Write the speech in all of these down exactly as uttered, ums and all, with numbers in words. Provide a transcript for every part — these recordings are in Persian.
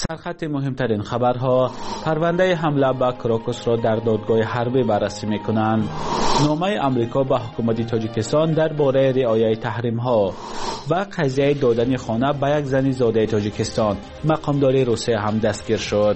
سرخط مهمترین خبرها: پرونده حمله به کراکوس را در دادگاه حربی بررسی می‌کنند. نامه آمریکا به حکومت تاجیکستان درباره رعایت تحریم‌ها و قضیه دادن خانه به یک زن زاده تاجیکستان. مقامدار روسیه هم دستگیر شد.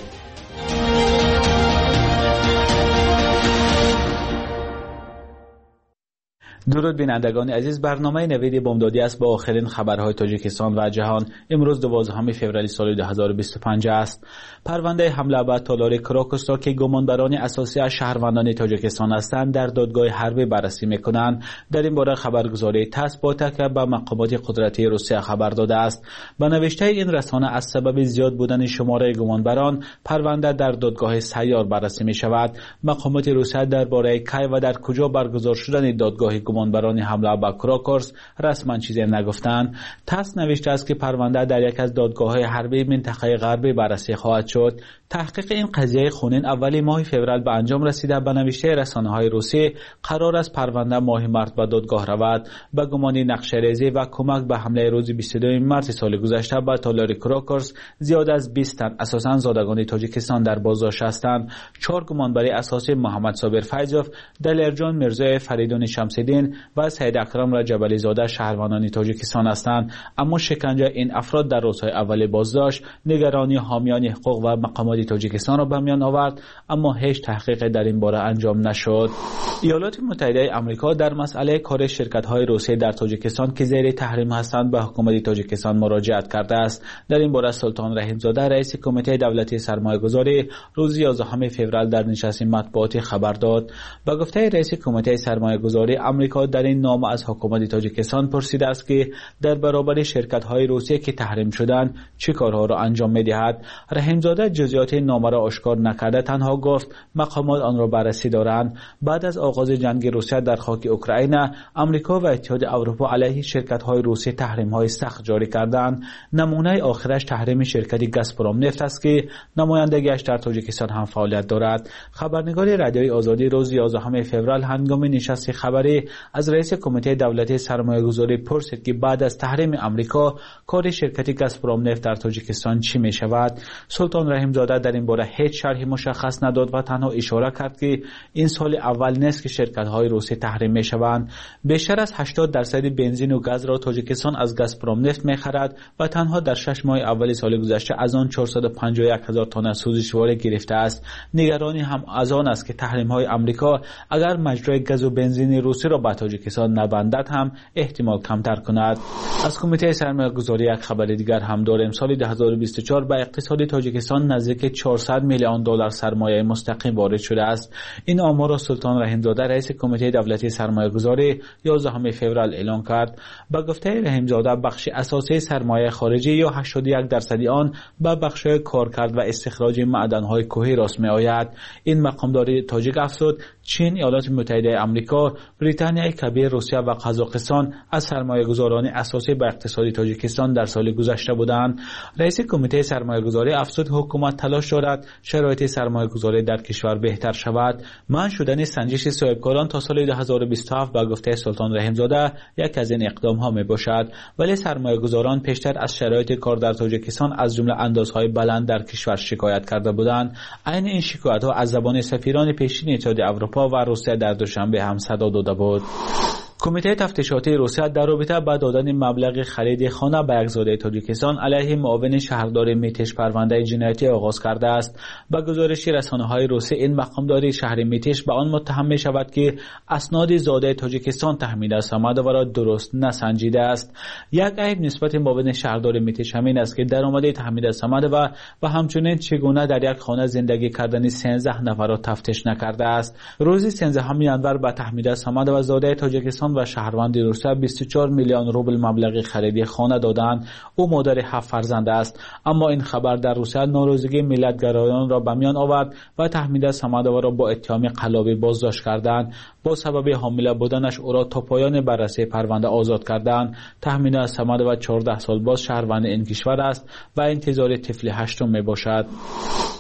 درود بینندگان عزیز، برنامه نوید بامدادی است با آخرین خبرهای تاجیکستان و جهان. امروز دوازدهم فوریه سال دو هزار و بیست و پنج است. پرونده حمله به تالار کراکوس را که گمانبران اساسی از شهروندان تاجیکستان هستند در دادگاه حربی بررسی می‌کنند. در این باره خبرگزاری تاس با تکیه به مقامات قدرتی روسیه خبر داده است. به نوشته این رسانه از سبب زیاد بودن شماره گمانبران پرونده در دادگاه سیار بررسی می‌شود. مقامات روسیه درباره کی و در کجا برگزار شدن دادگاه گمانبران حمله به کراکوس رسما چیزی نگفتند. تاس نوشته است که پرونده در یک از دادگاه‌های حربی منطقه غربی بررسی خواهد شد. تحقیق این قضیه خونین اولی ماه فوریه به انجام رسیده. به نوشته رسانه‌های روسی قرار است پرونده ماه مارس به دادگاه رود. به گمان نقشه‌ریزی و کمک به حمله روز بیست و دو مارس سال گذشته به تالار کراکوس زیاد از بیست تن اساساً زادگان تاجیکستان در بازداشت هستند. چهار گمانبری اساسی محمد صابر فیضوف، دلرجان میرزای فریدون شمس‌الدین و سید اکرم رجبلی زاده شهروندان تاجیکستان هستند. اما شکنجه این افراد در روزهای اول بازداشت نگرانی حامیان حقوق و مقامات تاجیکستان را به میان آورد، اما هیچ تحقیق در این باره انجام نشد. ایالات متحده آمریکا در مسئله کار شرکت‌های روسی در تاجیکستان که زیر تحریم هستند به حکومت تاجیکستان مراجعت کرده است. در این باره سلطان رحیم زاده رئیس کمیته دولتی سرمایه‌گذاری روز یازدهم فوریه در نشست مطبوعاتی خبر داد. به گفته رئیس کمیته سرمایه‌گذاری آمریکا در این نامه از حکومت تاجیکستان پرسیده است که در برابر شرکت‌های روسی که تحریم شدند چه کارها را انجام می‌دهد. رحیم زاده جزئیات نامه را آشکار نکرده، تنها گفت مقامات آن را بررسی دارند. بعد از آغاز جنگ روسیه در خاک اوکراین، آمریکا و اتحاد اروپا علیه شرکت‌های روسی تحریم‌های سخت جاری کردند. نمونه آخرش تحریم شرکت گازپروم نفت است که نمایندگیش در تاجیکستان هم فعالیت دارد. خبرنگار رادیوی آزادی روز یازدهم فوریه هنگام نشست خبری از رئیس کمیته دولتی سرمایه‌گذاری پرسید که بعد از تحریم آمریکا کار شرکت گازپروم نفت در تاجیکستان چی می‌شود. سلطان رحیم زاده در این باره هیچ شرحی مشخص نداد و تنها اشاره کرد که این سال اول نیست که شرکت‌های روسی تحریم می‌شوند. بیشتر از هشتاد درصد بنزین و گاز را تاجیکستان از گازپروم نفت می‌خرد و تنها در شش ماه اول سال گذشته از آن چهارصد و پنجاه و یک هزار تن سوزشواره گرفته است. نگرانی هم از آن است که تحریم‌های آمریکا اگر مجرای گاز و بنزین روسی را به تاجیکستان نبندد هم احتمال کمتر کند. از کمیته سرمایه‌گذاری یک خبر دیگر هم داریم. سال دو هزار و بیست و چهار به اقتصاد تاجیکستان نزدیک چهارصد میلیون دلار سرمایه مستقیم وارد شده است. این آمار را سلطان رحیم زاده رئیس کمیته دولتی سرمایه‌گذاری یازدهم فوریه اعلام کرد. با گفته رحیم زاده بخش اساسی سرمایه خارجی یا هشتاد و یک درصد آن به بخش‌های کارکرد و استخراج معدن‌های کوهی راست می‌آید. این مقامدار تاجیک افزود چین، ایالات متحده آمریکا، بریتانیای کبیر، روسیه و قزاقستان از سرمایه‌گذاران اساسی به اقتصاد تاجیکستان در سال گذشته بودند. رئیس کمیته سرمایه‌گذاری افزود حکومت تلاش دارد شرایط سرمایه‌گذاری در کشور بهتر شود. منع شدن سنجش صاحبکاران تا سال دو هزار و بیست و هفت با گفته سلطان رحیم زاده یک از این اقدام‌ها میباشد، ولی سرمایه‌گذاران پیشتر از شرایط کار در تاجیکستان از جمله اندازهای بلند در کشور شکایت کرده بودند. عین این شکایت‌ها از زبان سفیران پیشین اتحاد اروپا و روسیه در دوشنبه هم صدا داده بود. کمیته تفتیشاتی روسیه در رابطه با دادن مبلغ خرید خانه به یک زاده تاجیکستان علیه معاون شهردار میتش پرونده جنایتی آغاز کرده است. با گزارش رسانه‌های روسی این مقامدار شهر میتش به آن متهم می شود که اسناد زاده تاجیکستان تحمیل است آمده و را درست نسنجیده است. یک عیب نسبت معاون شهردار میتش همین است که درآمد تحمیل است آمده و و همچنین چگونه در یک خانه زندگی کردن سیزده نفر را تفتیش نکرده است. روز سیزدهم ژانویه به تحمیل است آمده و زاده تاجیکستان و شهروند روسیه بیست و چهار میلیون روبل مبلغ خرید خانه دادند. او مادر هفت فرزند است. اما این خبر در روسیه ناراضگی ملت‌گرایان را به میان آورد و تحمیل است آمده و را با اتهام قلابی بازداشت کردند. با سبب حامله بودنش او را تا پایان بررسی پرونده آزاد کردند. تحمیل است آمده و چهارده سال باز شهروند این کشور است و انتظار طفل هشتم می باشد.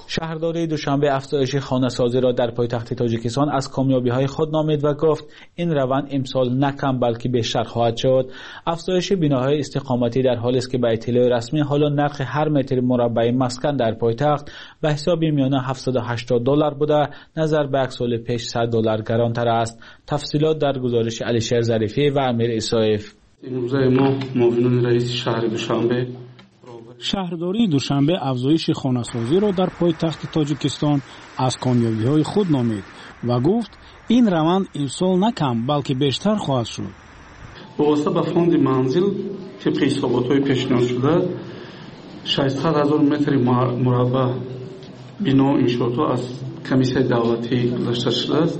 شهرداری دوشنبه افزایش خانه‌سازی را در پایتخت تاجیکستان از کامیابی‌های خود نامید و گفت این روند امسال نه کم بلکه بیشتر خواهد شد. افزایش بناهای استقامتی در حالی است که به اطلاع رسمی حالا نرخ هر متر مربع مسکن در پایتخت به حساب میانه هفتصد و هشتاد دلار بوده، نظر به سال پیش صد دلار گرانتر است. تفصیلات در گزارش علیشیر ظریفی و امیر اسایف. امروزه ما معاونین رئیس شهر دوشنبه شهرداری دوشنبه افزایش خانه‌سازی را در پایتخت تاجیکستان از کامیابی‌های خود نامید و گفت این روند امسال نه کم بلکه بیشتر خواهد شد. وابسته به فوند منزل طبق حسابات‌های پیشنهاد شده ششصد هزار متر مربع بنا انشاءات از کمیسیون دولتی گذاشته شده است.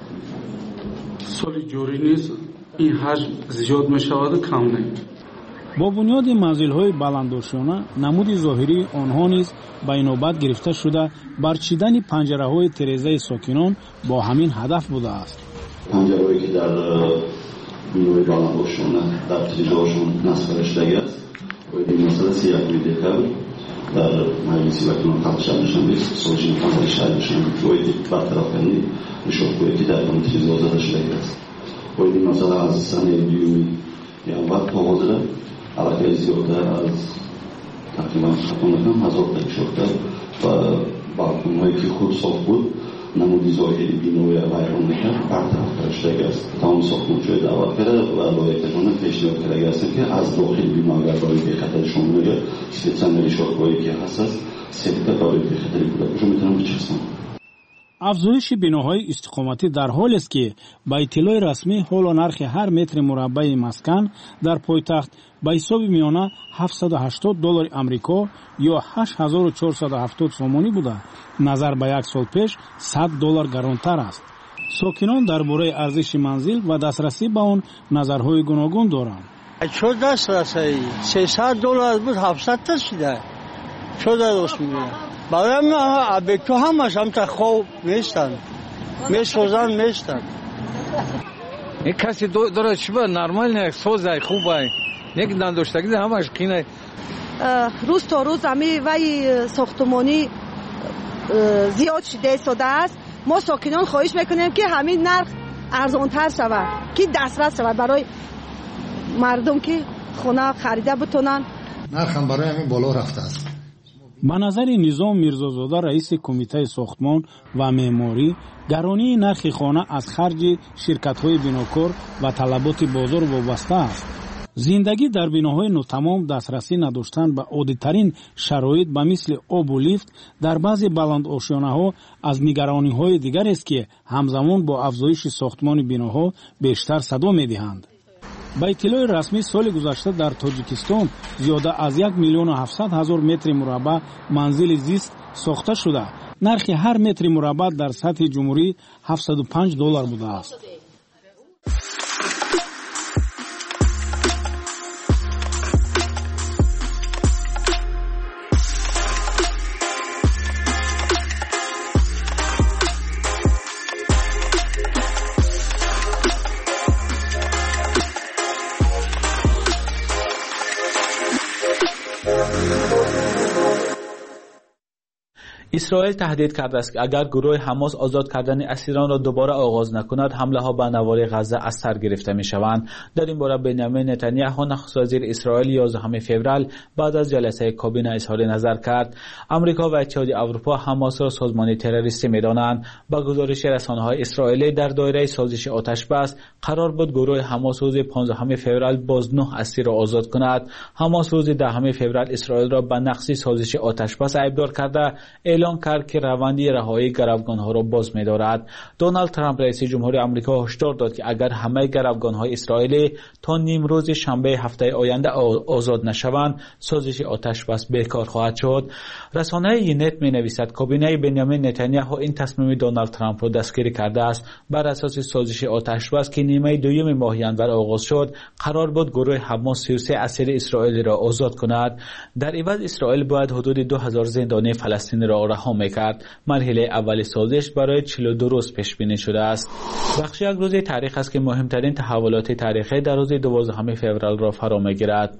سال جاری نیز این حجم زیاد می‌شود و کم نه. با بنیاد منزل‌های بلندداشتانه نمود ظاهری آنها نیز به نوبت گرفته شده برچیدن پنجره‌های تریزه ساکنان با همین هدف بوده است. پنجره‌هایی که در بنیاد بلندداشتانه در تریزه‌هاشون نصب شده است و این مسئله سیاه می‌دهد در مجلس وکیلان قبلش نشان است سوژین فضای شهر نشان می‌دهد برطرف کنی نشان‌هایی که در اون تریزه‌ها زده شده است. و این مسئله از سنه دیومی یا وقت حاضر علاقه زیادتر از تقریبا خطا نکنم هزار تک شده و بالکن‌هایی که خود ساخت بود نمودی ظاهری بینوی ویران نکرد برطرف شده است. تمام ساختمان‌های دعوت کرده و لایحه‌گذاران پیشنهاد کرده است که از داخل بنا اگر برای بخطر شما نگه سپیتسن شاخه‌هایی که هست است سپیتر برای بخطری بوده باشم میتونم بچسبم. افزایش بناهای استقامتی در حال است که با اطلاع رسمی حالا نرخ هر متر مربع مسکن در پایتخت به حساب میانه هفتصد و هشتاد دلار آمریکا یا هشت هزار و چهارصد و هفتاد سومانی بوده، نظر به یک سال پیش صد دلار گرانتر است. ساکنان درباره ارزش منزل و دسترسی به آن نظرهای گوناگون دارند. چه دسترسی؟ سیصد دلار بود هفتصد تا شده. چه درست میگه؟ برای ما به تو همش هم تا خوب نیستن میسوزن میستن. یک کسی داره چی با نرمال نه سوزه خوبه یک نداشتگی همش کینه. روز تا روز همی وی ساختمانی زیاد شده شده است. ما ساکنان خواهش میکنیم که همین نرخ ارزانتر شود که دسترس شود برای مردم که خونه خریده بتونن. نرخ هم برای همین بالا رفته است. به نظر نظام میرزازاده رئیس کمیته ساختمان و معماری گرانی نرخ خانه از خرج شرکت‌های بناکار و طلبات بازار وابسته است. زندگی در بناهای ناتمام دسترسی نداشتن به عادی‌ترین شرایط به مثل آب و لیفت در بعضی بلند آشیانه‌ها از نگرانی‌های دیگر است که همزمان با افزایش ساختمان بناها بیشتر صدا می‌دهند. با اطلاع رسمی سال گذشته در تاجیکستان زیاده از یک میلیون و هفتصد هزار متر مربع منزل زیست ساخته شده. نرخ هر متر مربع در سطح جمهوری هفتصد و پنج دلار بوده است. اسرائیل تهدید کرده است که اگر گروه حماس آزاد کردن اسیران را دوباره آغاز نکند حمله ها به نوار غزه از سر گرفته می شوند. در این باره بنیامین نتانیاهو نخست وزیر اسرائیل یازدهم فوریه بعد از جلسه کابینه اظهار نظر کرد. آمریکا و اتحادیه اروپا حماس را سازمان تروریستی می دانند. با گزارش رسانه‌های اسرائیلی در دایره سازش آتش بس قرار بود گروه حماس روز پانزدهم فوریه باز نه اسیر را آزاد کند. حماس روز دهم فوریه اسرائیل را به نقض سازش آتش بس ایبدار کرده اعلام کرد که روندی رهایی گروگان‌ها را باز می‌دارد. دونالد ترامپ رئیس جمهوری آمریکا هشدار داد که اگر همه گروگان‌های اسرائیلی تا نیم روز شنبه هفته آینده آزاد نشوند سازش آتش بس بیکار خواهد شد. رسانه یونت می‌نویسد کابینه بنیامین نتانیاهو این تصمیم دونالد ترامپ را دستگیری کرده است. بر اساس سازش آتش بس که نیمه دوم ماه ژانویه آغاز شد قرار بود گروه حماس سی و سه اسیر اسرائیلی را آزاد کند. در عوض اسرائیل باید حدود دو هزار زندانی فلسطینی را رها می‌کرد. مرحله اول سازش برای چهل و دو روز پیش بینی شده است. بخش یک روز تاریخ است که مهمترین تحولات تاریخی در روز دوازدهم فوریه را فرا می‌گیرد.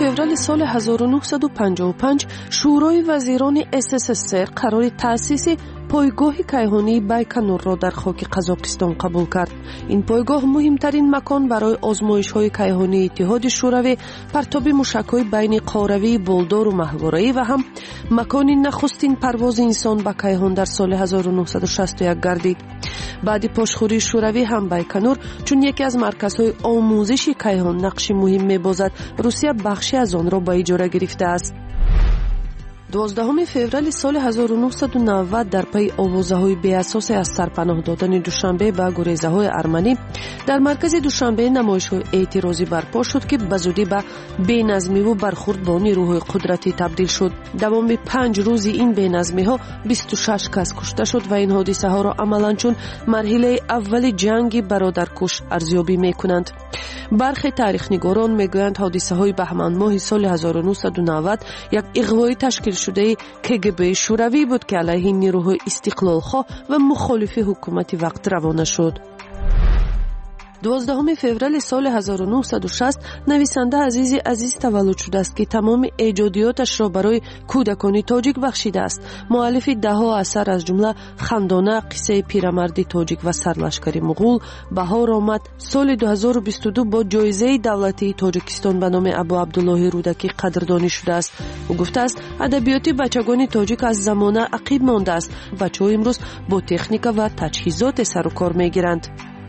فوریه سال هزار و نهصد و پنجاه و پنج شورای وزیران اس اس اس ار قرار تأسیس پایگاه کیهانی بایکنور را در خاک قزاقستان قبول کرد. این پایگاه مهمترین مکان برای آزمایش‌های کیهانی اتحاد شوروی، پرتاب موشک‌های بین قاروی، بولدار و ماهواره‌ای و هم مکان نخستین پرواز انسان به کیهان در سال هزار و نهصد و شصت و یک گردید. بعد پاشخوری شوروی هم بایکنور چون یکی از مرکزهای آموزش کیهان نقش مهم می‌بازد، روسیه بخشی از آن را به اجاره گرفته است. دوازدهم فوریه سال هزار و نهصد و نود در پی آوازه‌های بی‌اساس از سرپناه دادن دوشنبه به گریزه‌های ارمنی در مرکز دوشنبه نمایش‌های اعتراضی برپا شد که بزودی به بی‌نظمی و برخورد با نیروهای قدرتی تبدیل شد. دوام پنج روزی این بی‌نظمی‌ها بیست و شش کس کشته شد و این حادثه‌ها را عملاً چون مرحله اول جنگ برادرکش ارزیابی می‌کنند. برخی تاریخ‌نگاران می‌گویند حادثه‌های بهمن ماه سال هزار و نهصد و نود یک اغوای تشکیل شده کگب شوروی بود که علیه نیروهای استقلال‌خواه و مخالف حکومت وقت روانه شد. دوازدهم فوریه سال هزار و نهصد و شصت نویسنده عزیز عزیز تولد شده است که تمام ایجادیاتش را برای کودکان تاجیک بخشیده است. مؤلف ده‌ها اثر از جمله خندانه، قصه پیرمرد تاجیک و سرلشکر مغول بهار آمد. سال دو هزار و بیست و دو با جایزه دولتی تاجیکستان به نام ابو عبدالله رودکی قدردانی شده است. او گفته است ادبیات بچگان تاجیک از زمانه عقب مانده است. بچه‌ها امروز با تکنیک و تجهیزات سر و کار می‌گیرند.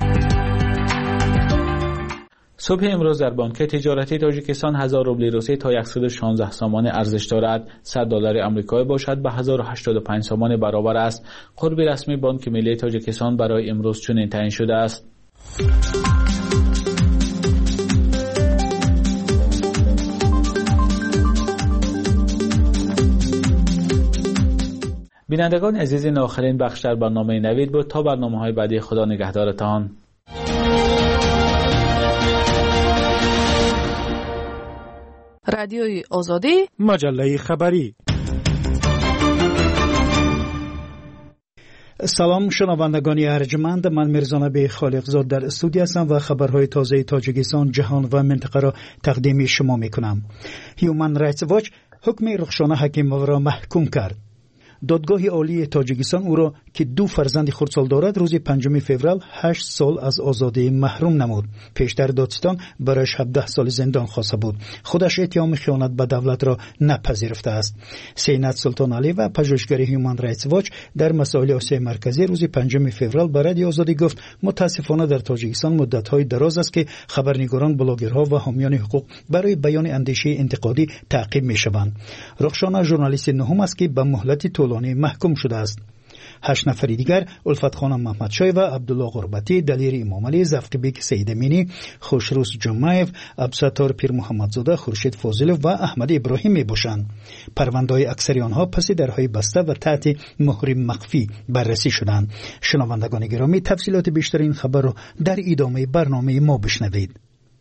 صبح امروز در بانک تجارتی تاجیکستان هزار روبل روسی تا صد و شانزده سامان ارزش دارد. صد دلار آمریکایی باشد به هزار و هشتاد و پنج سامان برابر است. قرب رسمی بانک ملی تاجیکستان برای امروز چنین تعیین شده است. بینندگان عزیز، این آخرین بخش در برنامه نوید بود. تا برنامه‌های بعدی، خدا نگهدارتان. رادیوی آزادی، مجله خبری. سلام شنوندگان ارجمند، من میرزا نبی خالقزاد در استودیو هستم و خبرهای تازه تاجیکستان، جهان و منطقه را تقدیم شما میکنم. هیومن رایتس واچ حکم رخشانه حکیموف را محکوم کرد. دادگاه عالی تاجیکستان او را که دو فرزند خردسال دارد روز پنجم فوریه هشت سال از آزادی محروم نمود. پیشتر دادستان برایش هفده سال زندان خواسته بود. خودش اتهام خیانت به دولت را نپذیرفته است. سینات سلطان علی و پژوهشگر هیومن رایتس واچ در مسائل آسیای مرکزی روز پنجم فوریه به رادیو آزادی گفت متاسفانه در تاجیکستان مدت‌های دراز است که خبرنگاران، بلاگرها و حامیان حقوق برای بیان اندیشه انتقادی تعقیب می‌شوند. رخشانه ژورنالیست نهم است که به مهلت طولانی محکوم شده است. هشت نفر دیگر الفت خانم محمدشاه و عبدالله غربتی، دلیر امام علی، زفقبیک سید امینی، خوشروس جمعیف، عبدالستار پیر محمدزاده، خورشید فاضلov و احمد ابراهیم می باشند. پرونده‌های اکثری آنها پس درهای بسته و تحت مهر مخفی بررسی شدند. شنوندگان گرامی، تفصیلات بیشتر این خبر را در ادامه برنامه ما بشنوید.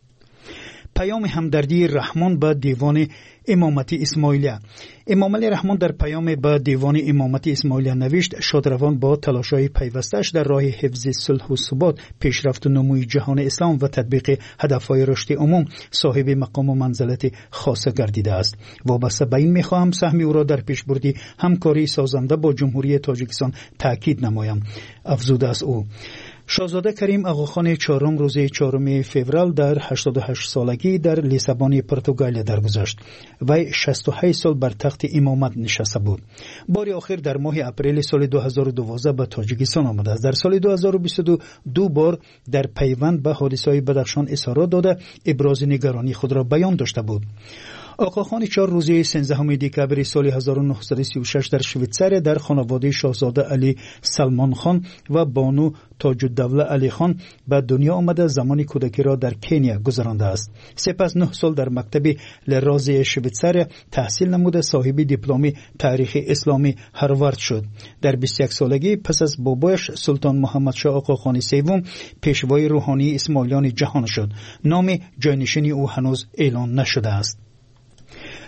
پیام همدردی رحمان به دیوان امامتی اسماعیلیه. امام علی رحمان در پیام به دیوان امامتی اسماعیلیه نوشت شادروان با تلاش‌های پیوسته‌اش در راه حفظ صلح و ثبات، پیشرفت و نموی جهان اسلام و تطبیق هدف‌های رشد عموم صاحب مقام و منزلت خاصه گردیده است. وابسته به این می‌خواهم سهم او را در پیشبردی همکاری سازنده با جمهوری تاجیکستان تأکید نمایم. افزوده است او. شاهزاده کریم آقاخان چهارم روز چهارم فوریه در هشتاد و هشت سالگی در لیسابون پرتغال درگذشت. وی شصت و هشت سال بر تخت امامت نشسته بود. بار آخر در ماه اپریل سال دو هزار و دوازده به تاجیکستان آمده است. در سال دو هزار و بیست و دو دو بار در پیوند به حادثه‌های بدخشان اظهارات داده ابراز نگرانی خود را بیان داشته بود. آقاخان چهار روز سیزدهم دکبر سال هزار و نهصد و سی و شش در شویتزار در خانواده شاهزاده علی سلمان خان و بانو تاج الدوله علی خان به دنیا آمده. زمان کودکی را در کنیا گذرانده است. سپس نه سال در مکتب لرازی شویتزار تحصیل نموده. صاحب دیپلم تاریخ اسلامی هاروارد شد. در بیست و یک سالگی پس از بابایش سلطان محمد شاه آقاخان سوم پیشوای روحانی اسماعیلیان جهان شد. نام جانشینی او هنوز اعلان نشده است.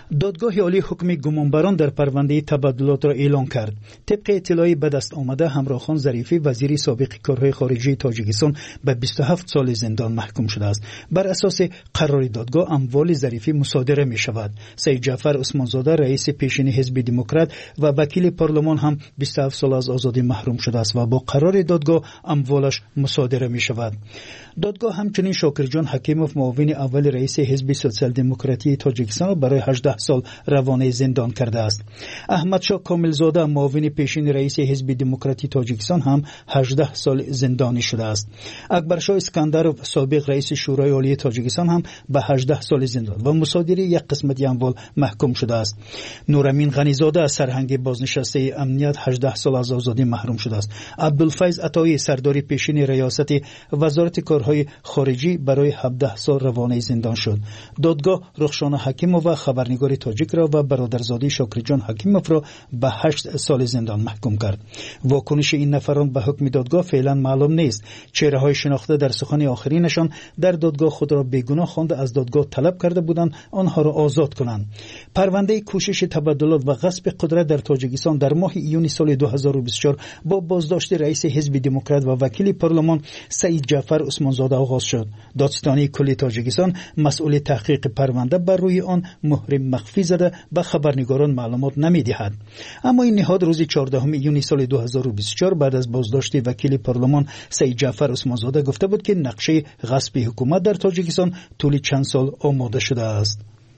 دادگاه عالی حکم گمانبران در پرونده تبادلات را اعلان کرد. طبق اطلاعی به دست آمده همراخان ظریفی وزیر سابق کارهای خارجه تاجیکستان به بیست و هفت سال زندان محکوم شده است. بر اساس قرار دادگاه اموال ظریفی مصادره می شود. سید جعفر عثمانزاده رئیس پیشین حزب دموکرات و وکیل پارلمان هم بیست و هفت سال از آزادی محروم شده است و با قرار دادگاه اموالش مصادره می شود. دادگاه همچنین شاکرجان حکیموف معاون اول رئیس حزب سوسیال دموکراتی تاجیکستان برای هجده سال روانه زندان کرده است. احمدشاه کاملزاده معاون پیشین رئیس حزب دموکراتی تاجیکستان هم هجده سال زندانی شده است. اکبرشاه اسکندرов سابق رئیس شورای عالی تاجیکستان هم به هجده سال زندان و مصادره یک قسمت اموال محکوم شده است. نورامین غنیزاده سرهنگ بازنشسته امنیت هجده سال از آزادی محروم شده است. عبدالفیض عطایی سردار پیشین ریاست وزارت کارهای خارجی برای هفده سال روانه زندان شد. دادگاه رخشان حکیموف و خبرنگار تاجیک را و برادرزاده شاکرجان حکیموف را به هشت سال زندان محکوم کرد. واکنش این نفران به حکم دادگاه فعلا معلوم نیست. چهره‌های شناخته در سخن آخرینشان در دادگاه خود را بیگناه خوانده از دادگاه طلب کرده بودند آنها را آزاد کنند. پرونده کوشش تبادلات و غصب قدرت در تاجیکستان در ماه ایون سال دو هزار و بیست و چهار با بازداشت رئیس حزب دموکرات و وکیل پارلمان سید جعفر عثمانزاده آغاز شد. دادستانی کل تاجیکستان مسئول تحقیق پرونده بر روی آن مهر مخفی زده به خبرنگاران معلومات نمی‌دهد. اما این نهاد روز چهاردهم ایون سال دو هزار و بیست و چهار بعد از بازداشت وکیل پارلمان سید جعفر عثمانزاده گفته بود که نقشه غصب حکومت در تاجیکستان طول چند سال آماده شده است.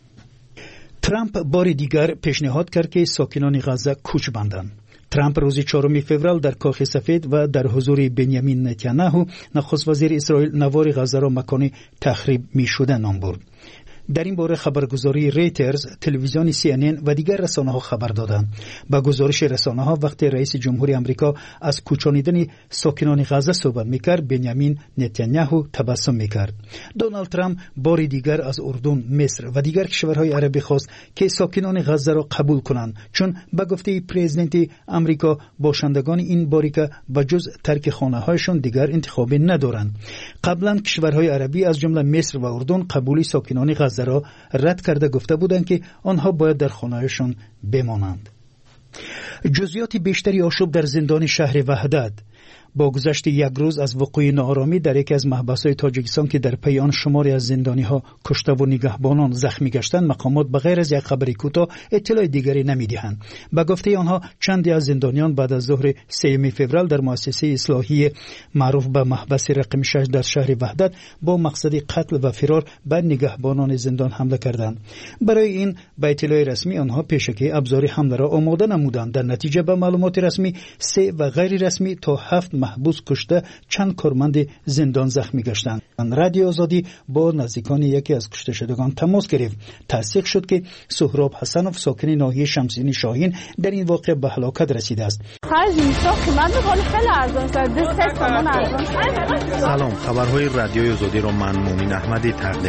ترامپ بار دیگر پیشنهاد کرد که ساکنان غزه کوچ بندند. ترامپ روز چهارم فوریه در کاخ سفید و در حضور بنیامین نتانیاهو نخست وزیر اسرائیل نوار غزه را مکان تخریب می‌شده نام برد. در این باره خبرگزاری ریترز، تلویزیون سی ان ان و دیگر رسانه‌ها خبر دادند. با گزارش رسانه‌ها وقتی رئیس جمهوری آمریکا از کوچانیدن ساکنان غزه صحبت می‌کرد، بنیامین نتانیاهو تبسم می‌کرد. دونالد ترامپ بار دیگر از اردن، مصر و دیگر کشورهای عربی خواست که ساکنان غزه را قبول کنند، چون به گفته پرزیدنت آمریکا باشندگان این باریکه به جز ترک خانه‌هایشان دیگر انتخابی ندارند. قبلا کشورهای عربی از جمله مصر و اردن قبولی ساکنان غزه را رد کرده گفته بودند که آنها باید در خانه‌هایشان بمانند. جزئیات بیشتری آشوب در زندان شهر وحدت. با گذشت یک روز از وقوع ناآرامی در یکی از محبس‌های تاجیکستان که در پی آن شماری از زندانی‌ها کشته و نگهبانان زخمی گشتند، مقامات بغیر از یک خبر کوتاه اطلاع دیگری نمی‌دهند. به گفته آنها چندی از زندانیان بعد از ظهر سوم فوریه در مؤسسه اصلاحی معروف به محبس رقم شش در شهر وحدت با مقصد قتل و فرار به نگهبانان زندان حمله کردند. برای این به اطلاع رسمی آنها پیشکی ابزار حمله را آماده نمودند. در نتیجه به معلومات رسمی سه و غیر رسمی تا هفت محبوس کشته، چند کارمند زندان زخمی گشتند. رادیو آزادی با نزدیکان یکی از کشته شدگان تماس گرفت. تصدیق شد که سهراب حسنوف ساکن ناحیه شمسینی شاهین در این واقعه به هلاکت رسیده است. سلام، خبرهای رادیوی آزادی را من مومن احمدی تقدیم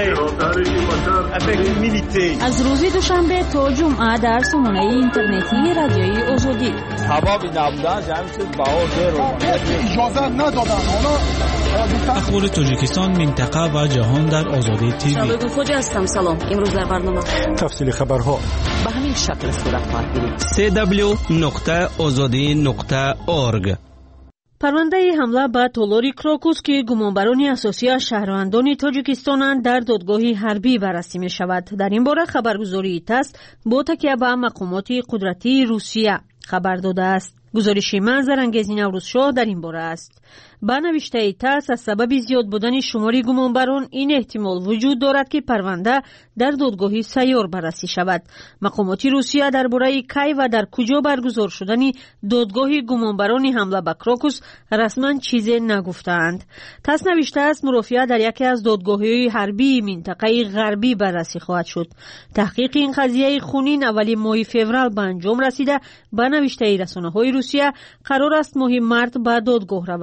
می‌کنم. از روز دوشنبه تا جمعه در سامانه اینترنتی رادیوی آزادی. حبابی نبودن جمعیت باور اجازه ندادن. اخبار تاجیکستان، منطقه و جهان در آزادی تیوی. شبگون خوجه هستم. سلام. امروز در برنامه تفصیل خبرها به همین شکل صورت خواهد گرفت. سی دبلیو نقطه آزادی نقطه اورگ. پرونده حمله به تالار کراکوس که گمانبران اساسی از شهروندان تاجیکستانند در دادگاه حربی بررسی می شود. در این باره خبرگزاری تاس با تکیه به مقامات قدرتی روسیه خبر داده است. گزارش منظر انگیز نوروزشاه در این باره است. با نوشته تاس از سبب زیاد بودن شمار گمانبران این احتمال وجود دارد که پرونده در دادگاه سیار بررسی شود. مقامات روسیه درباره کی و در کجا برگزار شدن دادگاه گمانبران حمله به کراکوس رسما چیزی نگفتند. تاس نوشته است مرافعه در یکی از دادگاه‌های حربی منطقه غربی بررسی خواهد شد. تحقیق این قضیه خونین اولی ماه فوریه به انجام رسیده. با نوشته رسانه‌های روسیه قرار است ماه مارس به دادگاه رود.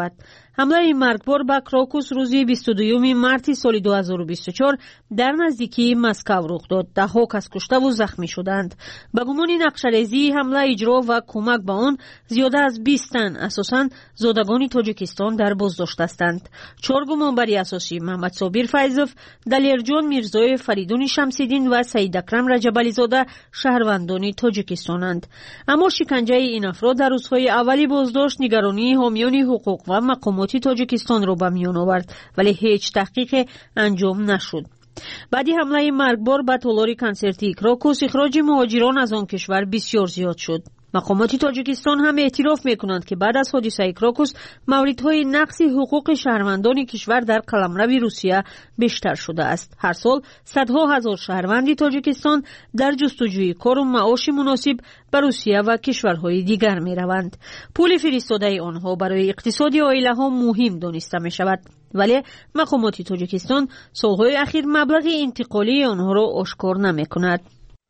حمله مرگبار به کراکوس روز بیست و دوم مارس سال دو هزار و بیست و چهار در نزدیکی مسکو رخ داد. ده‌ها کس کشته و زخمی شدند. به گمان نقشه‌ریزی حمله اجرا و کمک به آن زیاده از بیست تن اساساً زادگان تاجیکستان در بازداشت هستند. چهار گمانبری اساسی محمد صابر فیضوف، دلیرجان میرزای فریدون شمس‌الدین و سید اکرم رجب‌علی زاده شهروندان تاجیکستانند. اما شکنجه این افراد در روزهای اولی بازداشت نگرانی حامیان حقوق و مقامات تاجیکستان را به میان آورد، ولی هیچ تحقیق انجام نشد. بعدی حمله مرگبار به تالار کنسرتی کراکوس اخراج مهاجران از آن کشور بسیار زیاد شد. مقامات تاجیکستان هم اعتراف میکنند که بعد از حادثه کراکوس موردهای نقض حقوق شهروندان کشور در قلمرو روسیه بیشتر شده است. هر سال صدها هزار شهروند تاجیکستان در جستجوی کار و معاش مناسب به روسیه و کشورهای دیگر میروند. پول فرستاده آنها برای اقتصاد عائله ها مهم دانسته می شود، ولی مقامات تاجیکستان سالهای اخیر مبلغ انتقالی آنها را آشکار نمی کند.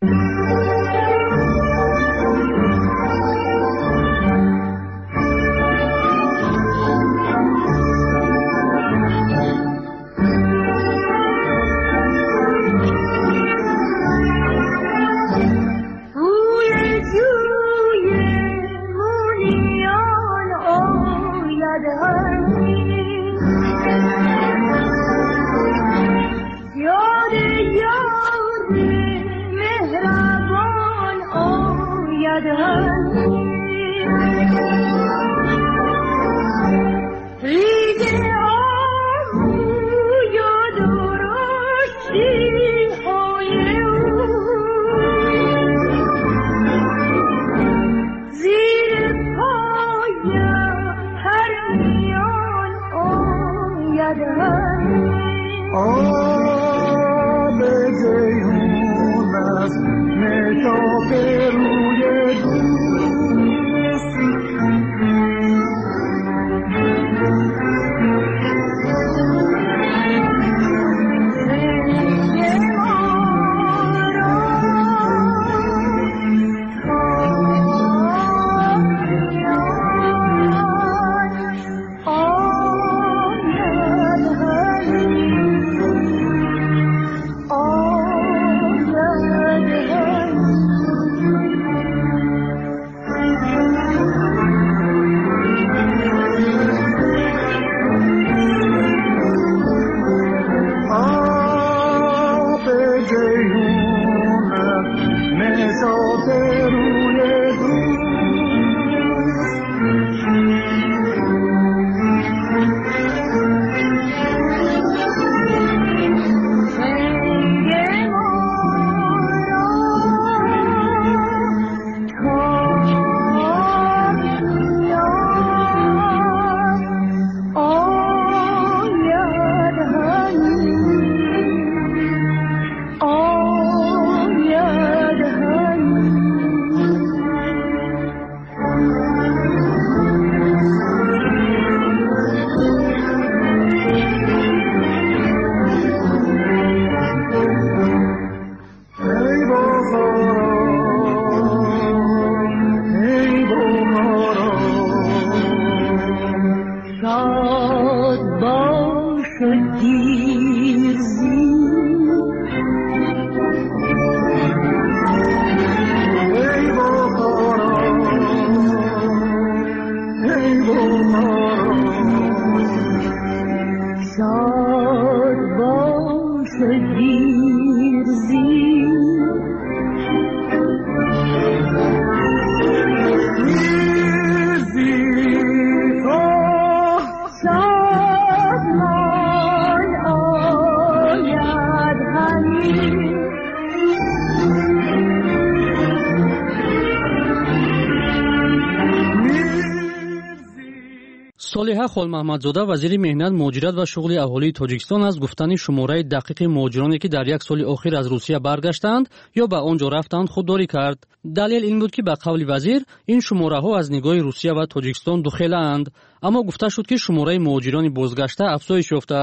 صالحه خالمحمدزاده وزیر مهنت، مهاجرت و شغل اهالی تاجیکستان از گفتن شماره دقیق مهاجرانی که در یک سال اخیر از روسیه برگشتند یا به آنجا رفتند خودداری کرد. دلیل این بود که به قول وزیر این شماره ها از نگاه روسیه و تاجیکستان دخیلند، اما گفته شد که شماره مهاجران بازگشته افزایش یافته است.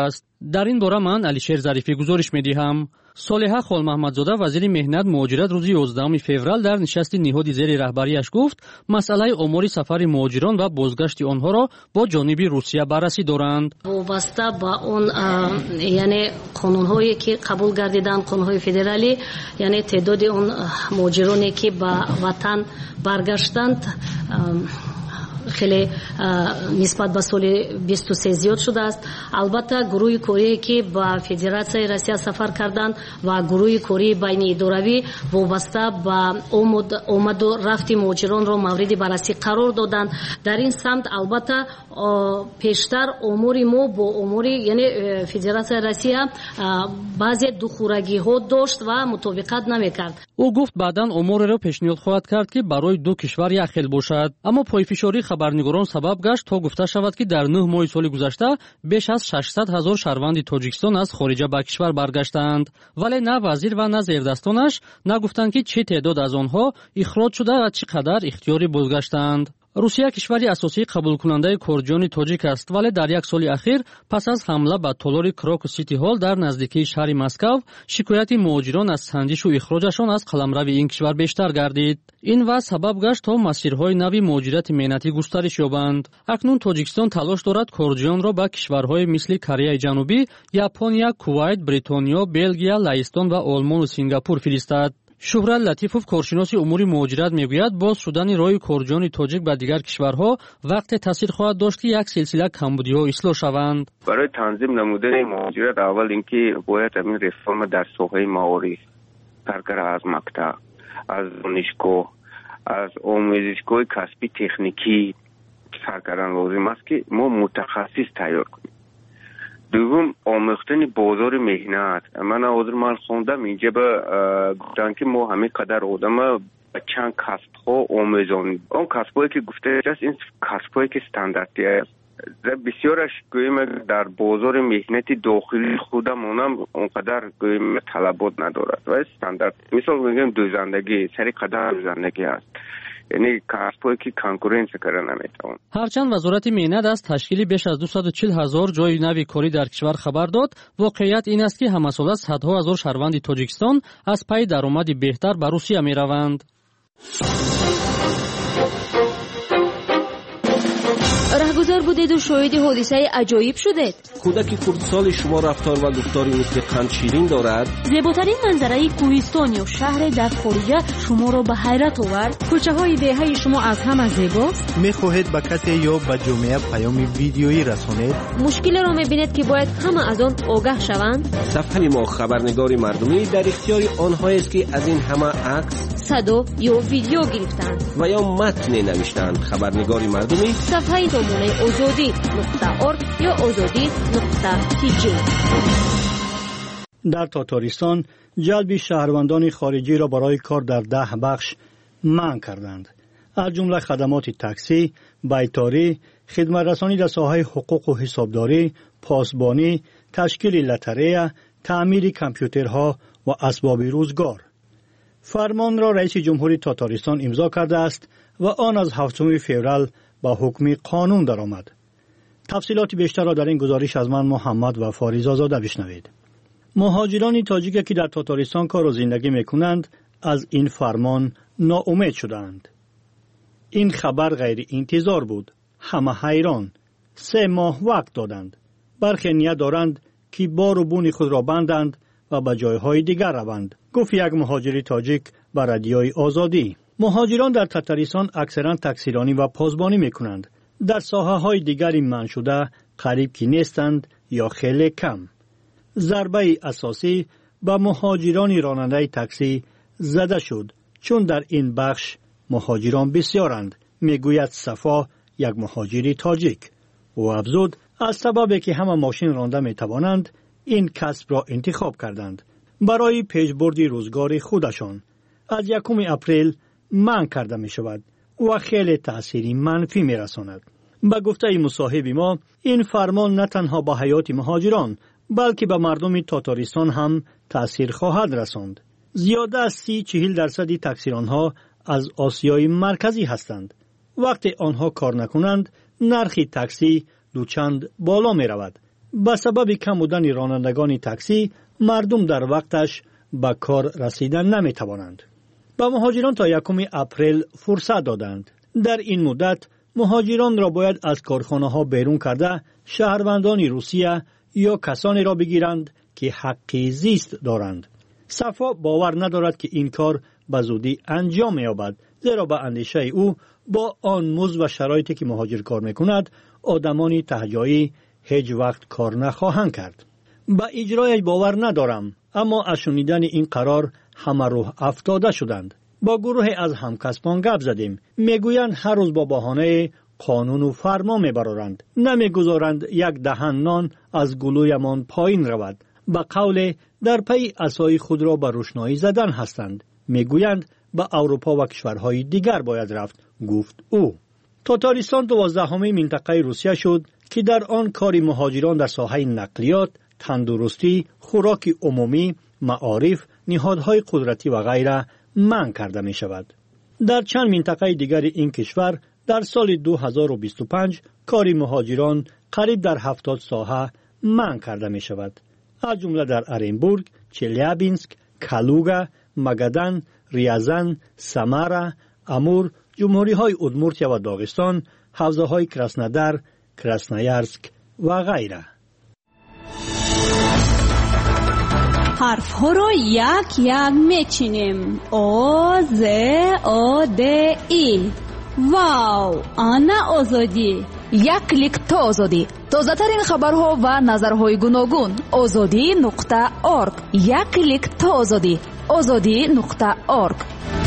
در این باره من علیشیر ظریفی گزارش می‌دهم. صالحه خال محمدزاده وزیر مهنت مهاجرت روز یازدهم فوریه در نشست نهادی زیر رهبریش گفت مسئله آمار سفر مهاجران و بازگشت آنها را با جانب روسیه بررسی دارند. وابسته با اون یعنی قانون‌هایی که قبول گردیدن، قانون‌های فدرالی، یعنی تعداد اون مهاجرانی که به وطن برگشتند خیلی نسبت به سال بیست و سه زیاد شده است. البته گروه کوری که با فدراسیون روسیه سفر کردند و گروه کوری بین اداروی وابسته به آمد آمد و رفت مهاجران را مورد بررسی قرار دادند. در این سمت البته پیشتر امور ما با امور یعنی فدراسیون روسیه بعضی دخورگی ها داشت و مطابقت نمیکرد. او گفت بعداً امور را پیشنهاد خواهد کرد که برای دو کشور یخل باشد، اما پایفشاری خبرنگاران سبب گشت تا گفته شود که در نه ماه سال گذشته بیش از ششصد هزار شهروند تاجیکستان از خارج به کشور برگشتند، ولی نه وزیر و نه زیردستانش نگفتند که چه تعداد از آنها اخراج شده و چقدر اختیاری بازگشتند. روسیه کشوری اساسی قبول کننده کردجان تاجیک است، ولی در یک سال اخیر پس از حمله به تالار کراکو سیتی هال در نزدیکی شهر مسکو شکایت مهاجران از سنجش و اخراجشان از قلمرو این کشور بیشتر گردید. این وضع سبب گشت تا مسیرهای نوی مهاجرت مهنتی گسترش یابند. اکنون تاجیکستان تلاش دارد کردجان را به کشورهای مثل کره جنوبی، ژاپنیا، کویت، بریتانیا، بلژیا، لهستان و آلمان و سینگاپور فرستد. شهرت لطیفوف کارشناس امور مهاجرت میگوید باز شدن راه کردجان تاجیک به دیگر کشورها وقت تاثیر خواهد داشت که یک سلسله کمبودی‌ها اصلاح شوند. برای تنظیم نمودن مهاجرت اول اینکه باید همین رفرم در ساحه معارف، کارگر از مکتب، از دانشگاه، از آموزشگاه کسبی تکنیکی سرگران لازم است که ما متخصص تیار کنیم. دوم آموختن بازار مهنت. من حاضر من خوندم اینجا به گفتن که ما همین قدر آدم به چند کسب ها آموزانیم. اون کسب هایی که گفته است این کسب هایی که استانداردی است. بسیارش گویم در بازار مهنتی داخلی خودمون هم اونقدر گویم طلبات ندارد و استاندارد. مثال میگم دوزندگی سری قدر دوزندگی است. یعنی کسب‌هایی که کنکورنس کردن نمیتوان. هرچند وزارت مهنت از تشکیل بیش از دویست و چهل هزار جای نوی کاری در کشور خبر داد، واقعیت این است که همساله صدها هزار شهروند تاجیکستان از پی درآمد بهتر به روسیه میروند. رهگذر بودید و شاهد حادثه عجایب شدید. کودک خردسال شما رفتار و گفتاری مثل قند شیرین دارد. زیباترین منظره کوهستان یا شهر در خارجه شما را به حیرت آورد. کوچه های دهه شما از همه زیباست. میخواهید به کسی یا به جامعه پیام ویدیویی رسانید؟ مشکل را میبینید که باید همه از آن آگاه شوند. صفحه ما خبرنگاری مردمی در اختیار آنهایی است که از این همه عکس، صدا یا ویدیو گرفتند و یا متن نوشتند. خبرنگاری مردمی صفحه نمونه آزادی نقطه ارگ یا آزادی نقطه تی جی. در تاتارستان جلب شهروندان خارجی را برای کار در ده بخش منع کردند، از جمله خدمات تاکسی، بیتاری، خدمت رسانی در ساحه حقوق و حسابداری، پاسبانی، تشکیل لاتاری، تعمیر کامپیوترها و اسباب روزگار. فرمان را رئیس جمهوری تاتارستان امضا کرده است و آن از هفتم فوریه با حکم قانون درآمد. تفصیلات بیشتر را در این گزارش از من محمد و فاریزاده بشنوید. مهاجران تاجیک که در تاتارستان کار و زندگی میکنند از این فرمان ناامید شدند. این خبر غیر انتظار بود. همه حیران. سه ماه وقت دادند. برخی نیت دارند که بار و بون خود را بندند و به جایهای دیگر روند. گفت یک مهاجر تاجیک به رادیوی آزادی. مهاجران در تاتارستان اکثرا تاکسیرانی و پاسبانی میکنند. در ساحه های دیگری منع شده قریب که نیستند یا خیلی کم. ضربه اساسی به مهاجران راننده تاکسی زده شد، چون در این بخش مهاجران بسیارند، میگوید صفا یک مهاجری تاجیک. و افزود از سببی که همه ماشین رانده میتوانند این کسب را انتخاب کردند برای پیشبرد روزگار خودشان. از یکم اپریل منع کرده می شود و خیلی تأثیری منفی می رساند. به گفته مصاحب ما این فرمان نه تنها به حیات مهاجران بلکه به مردم تاتارستان هم تأثیر خواهد رساند. زیاده از سی چهل درصدی تاکسیرانها از آسیای مرکزی هستند. وقتی آنها کار نکنند نرخ تاکسی دوچند بالا می رود. به سبب کم بودن رانندگان تاکسی مردم در وقتش به کار رسیدن نمی توانند. به مهاجران تا یکم اپریل فرصت دادند. در این مدت مهاجران را باید از کارخانه ها بیرون کرده شهروندان روسیه یا کسانی را بگیرند که حق زیست دارند. صفا باور ندارد که این کار به زودی انجام می‌یابد، زیرا به اندیشه او با آن مزد و شرایطی که مهاجر کار میکند آدمان تهجایی هیچ وقت کار نخواهند کرد. به اجرایش باور ندارم، اما از شنیدن این قرار همه روح افتاده شدند. با گروه از همکسبان گپ زدیم. میگویند هر روز با بهانه قانون و فرمان میبرند، نمیگذارند یک دهن نان از گلویمان پایین رود. به قول در پی عصای خود را به روشنایی زدن هستند. میگویند به اروپا و کشورهای دیگر باید رفت، گفت او. تاتارستان دوازدهمین منطقه روسیه شد که در آن کار مهاجران در ساحه نقلیات، تندرستی، خوراک عمومی، معارف، نهادهای قدرتی و غیره منع کرده می شود. در چند منطقه دیگر این کشور در سال دو هزار و بیست و پنج کار مهاجران قریب در هفتاد ساحه منع کرده می شود. از جمله در ارنبورگ، چلیابینسک، کالوگا، مگدان، ریازان، سامارا، امور، جمهوری های ادمورتیا و داغستان، حوزه های کراسنودار، کراسنویارسک و غیره. حرف ها را یک یک میچینیم. او ز او د ای. واو، آنا آزادی. یک کلیک تا آزادی. تازه ترین خبرها و نظرهای گوناگون. آزادی نقطه اورگ. یک کلیک تا آزادی. آزادی نقطه اورگ.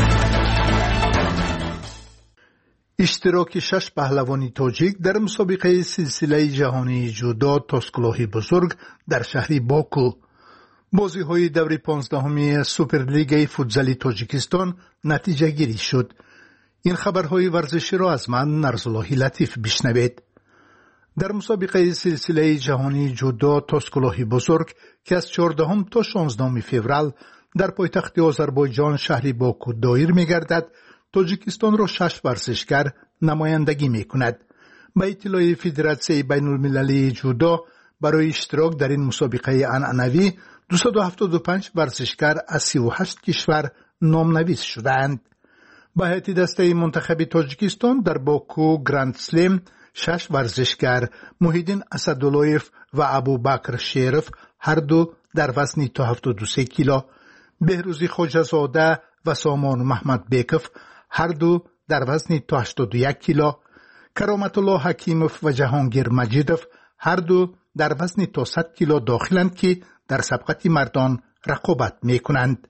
اشتراک شش پهلوانی تاجیک در مسابقه سلسله جهانی جودو تاسکلوهی بزرگ در شهر باکو. بازی های دوری پانزدهمی سوپرلیگ فوتزالی تاجیکستان نتیجه گیری شد. این خبرهای ورزشی را از من نرزاللهی لطیف بشنوید. در مسابقه سلسله جهانی جودو تاسکلوهی بزرگ که از چهاردهم تا شانزدهم فوریه در پایتخت آذربایجان شهر باکو دایر می‌گردد، تاجیکستان را شش ورزشکار نمایندگی می‌کند. به اطلاع فدراسیون بین المللی جودو برای اشتراک در این مسابقه عنعنوی دویست و هفتاد و پنج ورزشکار از سی و هشت کشور نامنویس شدند. به هیئت دسته منتخب تاجیکستان در باکو گراند سلم شش ورزشکار محیدین اسداللهیف و ابوبکر شریف هر دو در وزن تا هفتاد و سه کیلو، بهروزی خواجه‌زاده و سامان محمد بیکف هر دو در وزن تا هشتاد و یک کیلو، کرامت الله حکیموف و جهانگیر مجیدوف هر دو در وزن تا صد کیلو داخلند که در سبقت مردان رقابت میکنند.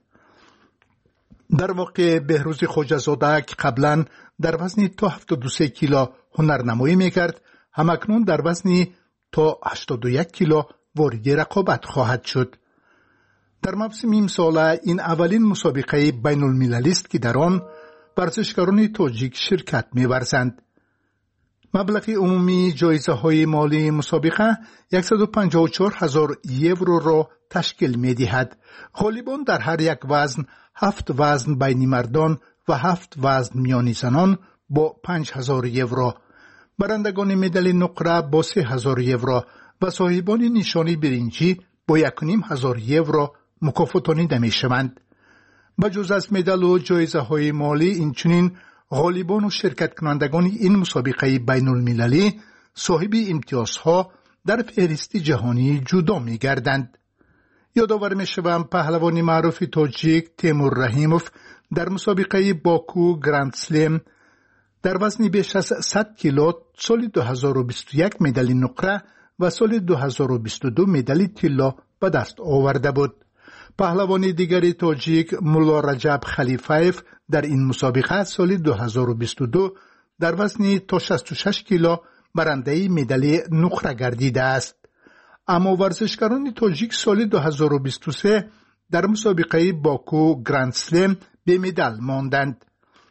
در واقع بهروزی خواجه‌زاده که قبلا در وزن تا هفتاد و سه کیلو هنرنمایی میکرد، همکنون در وزن تا هشتاد و یک کیلو وارد رقابت خواهد شد. در موسم امسال این اولین مسابقه بین المللی است که در آن ورزشکاران تاجیک شرکت می‌ورزند. مبلغ عمومی جایزه های مالی مسابقه صد و پنجاه و چهار هزار یورو را تشکیل می‌دهد. غالبان در هر یک وزن هفت وزن بین مردان و هفت وزن میان زنان با پنج هزار یورو، برندگان مدال نقره با سه هزار یورو و صاحبان نشانی برنجی با یک و نیم هزار یورو مکافاتانیده می‌شوند. بجز از مدال و جایزه های مالی، اینچنین غالبان و شرکت کنندگان این مسابقه بین المللی صاحب امتیازها در فهرست جهانی جودو می گردند. یادآور می شوم پهلوان معروف تاجیک تیمور رحیموف در مسابقه باکو گراند سلم در وزن بیش از صد کیلو سال دو هزار و بیست و یک مدال نقره و سال دو هزار و بیست و دو مدال طلا به دست آورده بود. پهلوان دیگری تاجیک مولا رجب خلیفایف در این مسابقه سال دو هزار و بیست و دو در وزن تا شصت و شش کیلو برنده مدال نقره گردیده است. اما ورزشکاران تاجیک سال دو هزار و بیست و سه در مسابقه باکو گراند سلم به مدال ماندند.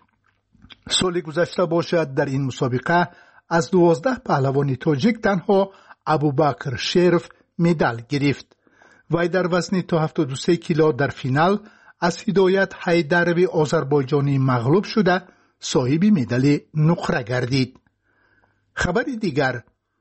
سال گذشته باشد در این مسابقه از دوازده پهلوان تاجیک تنها ابوبکر شریف مدال گرفت. وی در وزن تا هفتاد و سه کیلو در فینال از هدایت حیدروی آذربایجانی مغلوب شده صاحب مدال نقره گردید. خبر دیگر،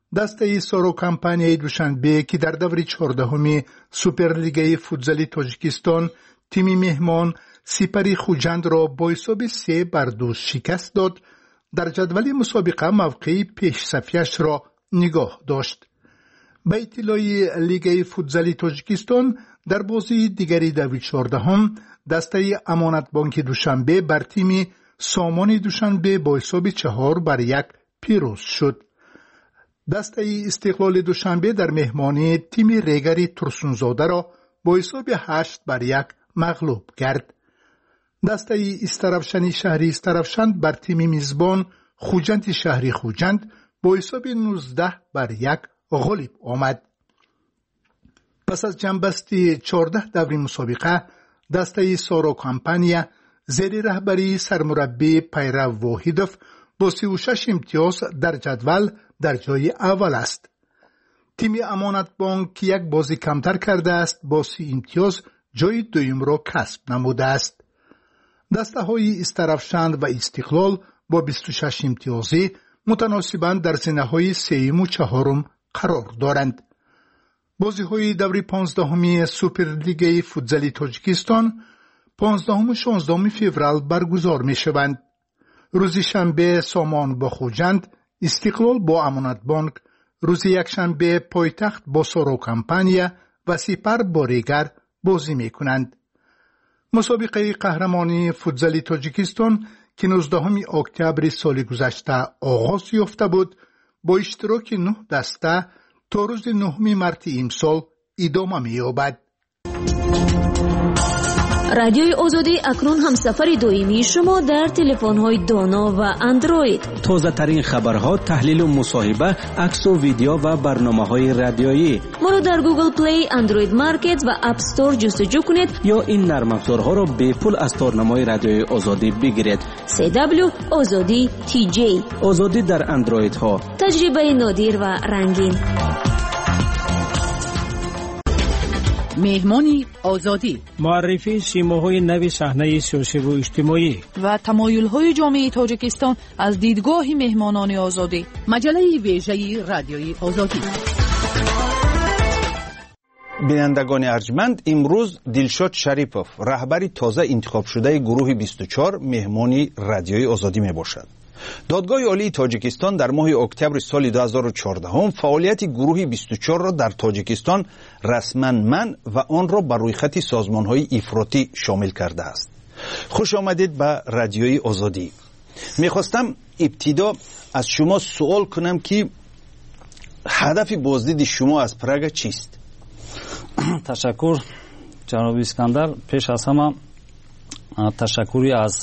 دسته سارو کمپانی دوشنبه که در دور چهاردهمی سوپرلیگای فوتزالی تاجیکستان تیم مهمان سپری خوجند را با حساب سه بر دو شکست داد، در جدول مسابقه موقع پیش صفیش را نگاه داشت. به اطلاع لیگ فوتزالی تاجیکستان در بازی دیگری دور چهاردهم دسته امانت بانک دوشنبه بر تیم سامان دوشنبه با حساب چهار بر یک پیروز شد. دسته استقلال دوشنبه در مهمانی تیم ریگری ترسونزاده را با حساب هشت بر یک مغلوب کرد. دسته استرفشنی شهری استرفشند بر تیم میزبان خوجند شهری خوجند با حساب نوزده بر یک غالب آمد. پس از جنبستی چهارده دوری مسابقه دسته سارو کمپانیا زیر رهبری سرمربی پیرو واحدوف با سی و شش امتیاز در جدول در جای اول است. تیم امانت بانک که یک بازی کمتر کرده است با سی امتیاز جای دویم را کسب نموده است. دسته های استرفشند و استقلال با بیست و شش امتیازی متناسباً در زینه های سوم و چهارم قرار دارند. بازی های دوری پانزدهمی سوپرلیگای فوتزالی تاجیکستان پانزدهم و شانزدهم فوریه برگزار می شوند. روز شنبه سامان با خوجند، استقلال با امانت بانک، روز یکشنبه پایتخت با سارو کمپانیا و سپر با ریگر بازی می کنند. مسابقه قهرمانی فوتزالی تاجیکستان که نوزدهم اکتبر سال گذشته آغاز یافته بود با اشتراک نه دسته تا روز نهم مارس امسال ادامه می‌یابد. رادیوی آزادی اکنون همسفر دائمی شما در تلفن‌های دانا و اندروید. تازه ترین خبرها، تحلیل و مصاحبه، عکس و ویدیو و برنامه‌های رادیویی. ما را در گوگل پلی، اندروید مارکت و اپ استور جستجو کنید یا این نرم افزارها را به پول از تارنمای رادیوی آزادی بگیرید. سی دبلیو آزادی تی جی. آزادی در اندروید ها. تجربه نادر و رنگین. مهمانی آزادی، معرفی سیماهای نو صحنه سیاسی و اجتماعی و تمایل‌های جامعه تاجیکستان از دیدگاه مهمانان آزادی. مجله ویژه رادیوی آزادی. بینندگان ارجمند، امروز دلشاد شریپوف رهبر تازه انتخاب شده گروه بیست و چهار مهمانی رادیوی آزادی می باشد. دادگاه عالی تاجیکستان در ماه اکتبر سال دو هزار و چهارده فعالیت گروه بیست و چهار را در تاجیکستان رسما منع و آن را بر روی خط سازمان‌های افراطی شامل کرده است. خوش آمدید به رادیوی آزادی. میخواستم ابتدا از شما سوال کنم که هدف بازدید شما از پراگ چیست؟ تشکر جناب اسکندر. پیش از همه تشکری از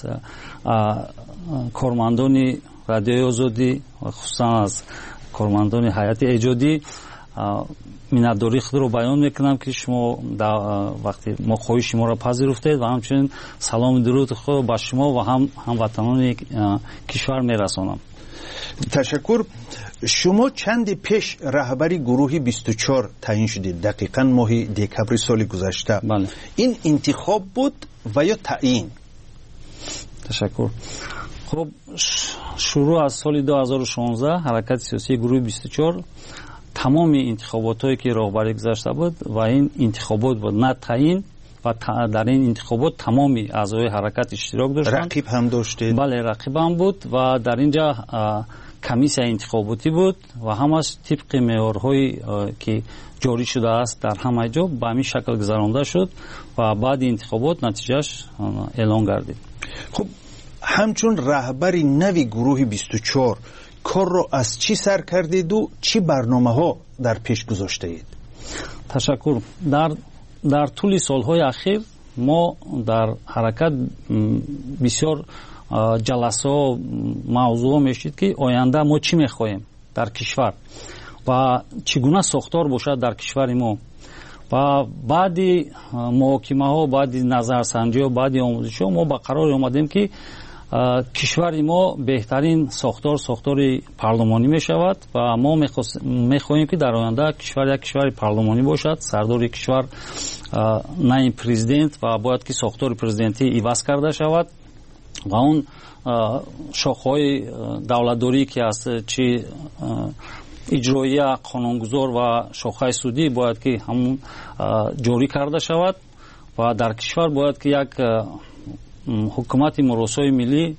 کارمندان رادیوی آزادی و خصوصا از کارمندان هیئت ایجادی منتداری خود رو بیان میکنم که شما وقتی ما خواهش شما را پذیرفتید و همچنین سلام درود خود با شما و هم هموطنان کشور میرسانم. تشکر. شما چند پیش رهبری گروه بیست و چهار تعیین شدید، دقیقاً ماه دکبر سال گذشته. بله. این انتخاب بود و یا تعیین؟ تشکر. خب شروع از سال دو هزار و شانزده حرکت سیاسی گروه بیست و چهار تمام انتخابات هایی که راهبری گذاشته بود و این انتخابات بود نه تعیین و در این انتخابات تمامی اعضای حرکت اشتراک داشتند. رقیب هم داشتید؟ بله رقیب هم بود و در اینجا کمیسیه انتخاباتی بود و همش طبق معیارهایی که جاری شده است در همه جا به همین شکل گذرانده شد و بعد انتخابات نتیجهش اعلان گردید. خب همچون رهبری نوی گروه بیست و چهار کار را از چی سر کردید و چی برنامه ها در پیش گذاشته اید؟ تشکر. در در طول سالهای اخیر ما در حرکت بسیار جلسه ها موضوع میشید که آینده ما چی میخواهیم در کشور و چگونه ساختار باشد در کشور ما و بعد محاکمه ها، بعد نظرسنجی ها، بعد آموزش ها ما به قرار آمدیم که کشور ما بهترین ساختار ساختار پارلمانی می شود و ما می خواهیم که در آینده کشور یک کشور پارلمانی باشد. سردار کشور نه پرزیدنت و باید که ساختار پرزیدنتی عوض کرده شود و اون شاخه‌های دولتداری که است، چه اجرایی قانونگذار و شاخه سودی باید که همون جاری کرده شود و در کشور باید که یک حکومت مراسای ملی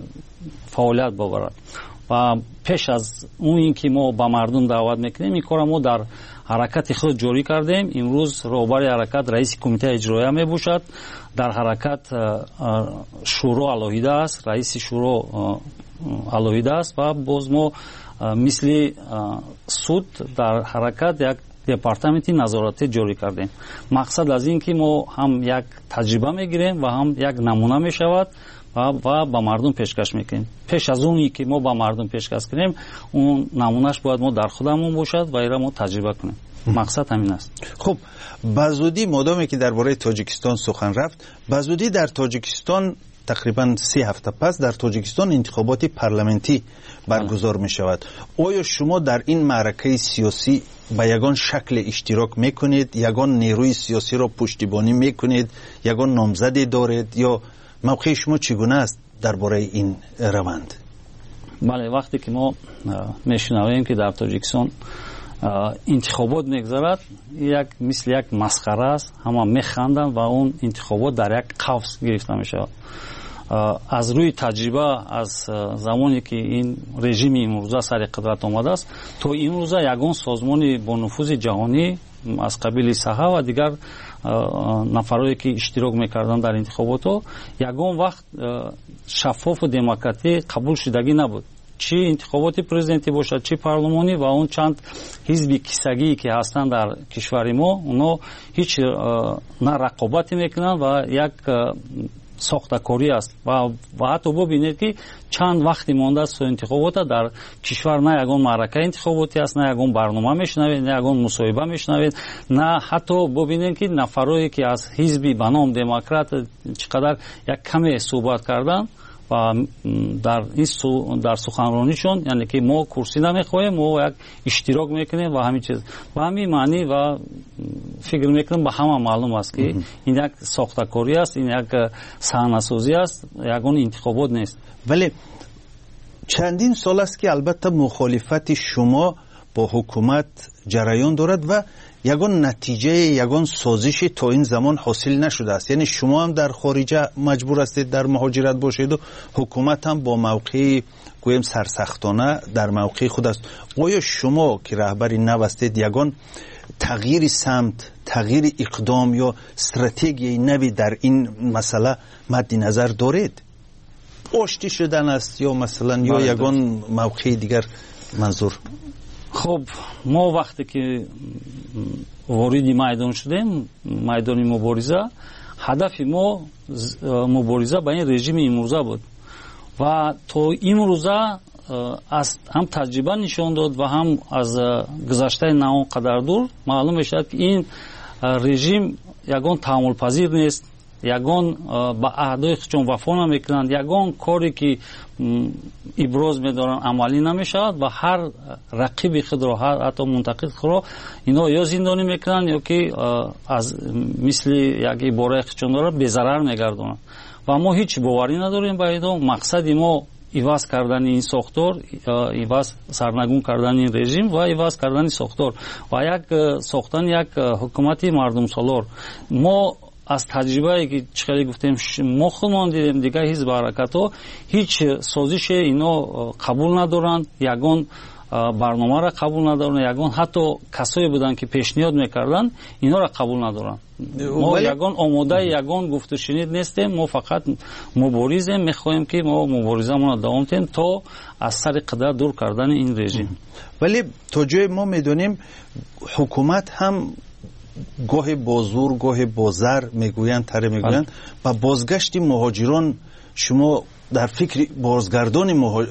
فعالیت ببرد و پیش از اون اینکه ما با مردم دعوت میکنیم این کار ما در حرکت خود جاری کردیم. امروز رهبر حرکت رئیس کمیته اجرایی می باشد. در حرکت شورا علاویده است، رئیس شورا علاویده است و باز ما مثل سود در حرکت یک دپارتمنتی نظارتی جاری کردیم. مقصد از این که ما هم یک تجربه میگیریم و هم یک نمونه میشود و و با مردم پیشکش میکنیم. پیش از اونی که ما با مردم پیشکش کنیم اون نمونهش باید ما در خودمون باشد و ایرا ما تجربه کنیم. مقصد همین است. خب بزودی مادامی که درباره تاجیکستان سخن رفت، بزودی در تاجیکستان تقریبا سه هفته پس در تاجیکستان انتخابات پارلمانتی برگزار می شود. آیا شما در این معرکه سیاسی با یگان شکل اشتراک میکنید، یگان نیروی سیاسی را پشتیبانی میکنید، یگان نامزدی دارید یا موقع شما چگونه است درباره این روند؟ بله، وقتی که ما میشنویم که در تاجیکستان انتخابات میگذرد یک مثل یک مسخره است، همه میخندن و اون انتخابات در یک قفس گرفته میشود. از روی تجربه از زمانی که این رژیم امروزه سر قدرت آمده است تا امروزه یگان سازمان با نفوذ جهانی از قبیل صحه و دیگر نفرایی که اشتراک میکردن در انتخابات ها یگان وقت شفاف و دموکراتی قبول شدگی نبود، چی انتخابات پرزیدنتی باشد چی پارلمانی و اون چند حزب کیسگی که هستند در کشور ما اونا هیچ نه رقابتی میکنن و یک ساختکاری است و و حتی ببینید که چند وقتی مانده است انتخابات در کشور نه یگان معرکه انتخاباتی است، نه یگان برنامه میشنوید، نه یگان مصاحبه میشنوید، نه حتی ببینید که نفرایی که از حزبی به نام دموکرات چقدر یک کمی صحبت کردن و در این سو در سخنرانیشون یعنی که ما کرسی نمیخوایم، ما یک اشتراک میکنیم و همین چیز و همین معنی و فکر میکنم به همه معلوم است که این یک ساختکاری است، این یک صحنه‌سازی است، یگان انتخابات نیست. ولی چندین سال است که البته مخالفت شما با حکومت جریان دارد و یگان نتیجه یگان سازش تا این زمان حاصل نشده است. یعنی شما هم در خارج مجبور هستید در مهاجرت باشید و حکومت هم با موقع گویم سرسختانه در موقع خود است. آیا شما که رهبری نو هستید یگان تغییر سمت، تغییر اقدام یا استراتژی نوی در این مسئله مد نظر دارید؟ آشتی شدن است یا مثلا یا یگان موقع دیگر منظور؟ خب ما وقتی که وارد میدان شدیم، میدان مبارزه، هدف ما مبارزه با این رژیم امروزه بود و تا امروزه از هم تجربه نشان داد و هم از گذشته نه قدر دور معلوم میشد که این رژیم یگان تحمل پذیر نیست، یگان با عهدهای خودشون وفا نمیکنند، یگان کاری که ابراز میدارن عملی نمیشود و هر رقیب خود را حتی منتقد خود را اینا یا زندانی میکنند یا که از مثل یک عباره خودشون را به ضرر میگردونند و ما هیچ باوری نداریم با اینا. مقصد ما ایواز کردن این ساختار، ایواز سرنگون کردن این رژیم و ایواز کردن ساختار و یک ساختن یک حکومتی مردم سالار. ما از تجربه که چقدر گفتیم ما خودمان دیدیم دیگه حزب حرکت ها هیچ سازش اینا قبول ندارند، یگان برنامه را قبول ندارند، یگان حتی کسایی بودن که پیشنهاد میکردن اینا را قبول ندارند. ما یگان آماده یگان گفت و شنید نیستیم، ما فقط مبارزیم، میخواهیم که ما مبارزمون را دوام دهیم تا از سر قدرت دور کردن این رژیم. ولی تا جای ما میدونیم حکومت هم گاه با زور گاه با زر میگویند تره میگویند و بازگشت مهاجران شما در فکر بازگردان مهاج...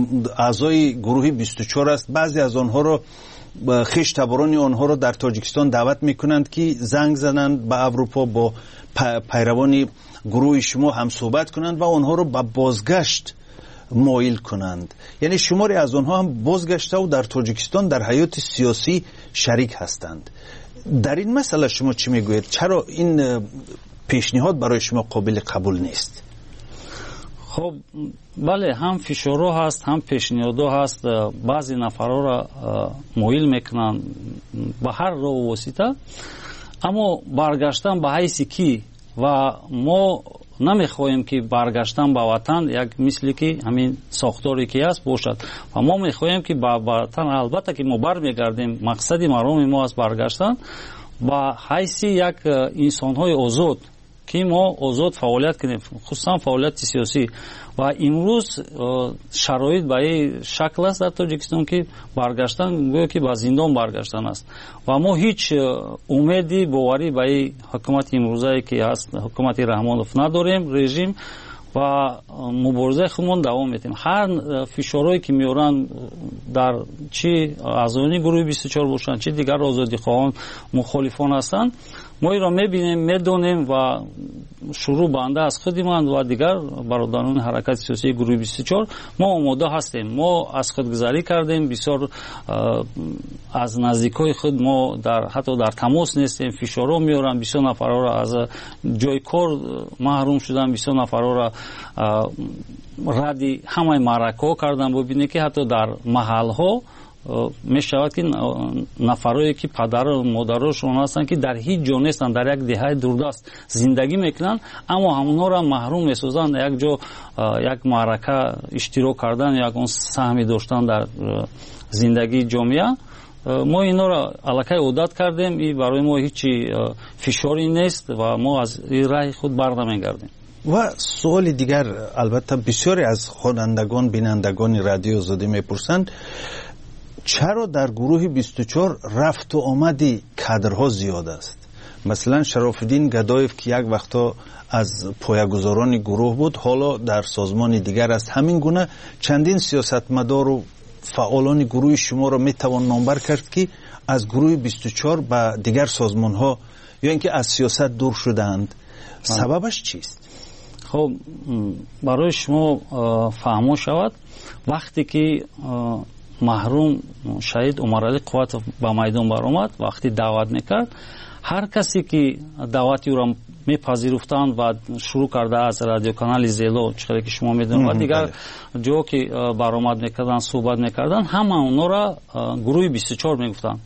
اعضای گروه بیست و چهار است. بعضی از آنها را خویش تبران آنها را در تاجیکستان دعوت میکنند که زنگ زنند به اروپا با پیروان گروه شما هم صحبت کنند و آنها را به بازگشت مایل کنند. یعنی شماری از آنها هم بازگشته و در تاجیکستان در حیات سیاسی شریک هستند. در این مسئله شما چی میگویید؟ چرا این پیشنهاد برای شما قابل قبول نیست؟ خب بله، هم فشارها هست، هم پیشنهادها هست. بعضی نفرها را مویل میکنن به هر راه و واسطه، اما برگشتن به حیث کی و ما نمیخواهیم که برگشتن به وطن یک مثلی که همین ساختاری که هست باشد و ما میخواهیم که به وطن، البته که ما برمیگردیم، مقصد مرام ما است برگشتن به حیث یک انسانهای آزاد که ما آزاد فعالیت کنیم، خصوصا فعالیت سیاسی. و امروز شرایط به این شکل است در تاجیکستان که برگشتن گویا که به زندان برگشتن است و ما هیچ امیدی باوری به این حکومت امروزی که هست، حکومت رحمانوف نداریم رژیم و مبارزه خودمون دوام میدیم. هر فشارهایی که میارن در چی اعضای گروه بیست و چهار باشن چی دیگر آزادی خواهان مخالفان هستند، ما این را میبینیم، میدونیم و شروع بنده از خودمان و دیگر برادران حرکت سیاسی گروه بیست و چهار ما آماده هستیم. ما از خودگذری کردیم، بسیار از نزدیکای خود ما در حتی در تماس نیستیم، فشارها میارن، بسیار نفرها را از جای کار محروم شدن، بسیار نفرها را ردی همه معرکه کردن. ببینید که حتی در محل ها می شود که نفرایی که پدر و مادرشون هستند که در هیچ جا نیستند، در یک دهه دوردست زندگی میکنن، اما همونها را محروم میسازند یک جا یک معرکه اشتراک کردن، یک اون سهمی داشتن در زندگی جامعه. ما اینا را الکی عادت کردیم، این برای ما هیچ فشاری نیست و ما از این راه خود برنمیگردیم. و سوال دیگر، البته بسیاری از خوانندگان بینندگان رادیو آزادی میپرسند چرا در گروه بیست و چهار رفت و آمدی کادرها زیاد است؟ مثلا شرافالدین گدایف که یک وقتا از پایه‌گذاران گروه بود، حالا در سازمان دیگر است. همین گونه چندین سیاستمدار و فعالان گروه شما را میتوان نامبر کرد که از گروه بیست و چهار به دیگر سازمان ها یا اینکه از سیاست دور شدند. سببش چیست؟ خب برای شما فهمو شود، وقتی که محروم شهید عمرعلی قواتов به میدان برآمد، وقتی دعوت میکرد، هر کسی که دعوتی را میپذیرفتند و شروع کرده از رادیو کانال زیلو چقدر که شما میدونید و دیگر جا که برآمد میکردن صحبت میکردن، همه اونا را گروه بیست و چهار میگفتند.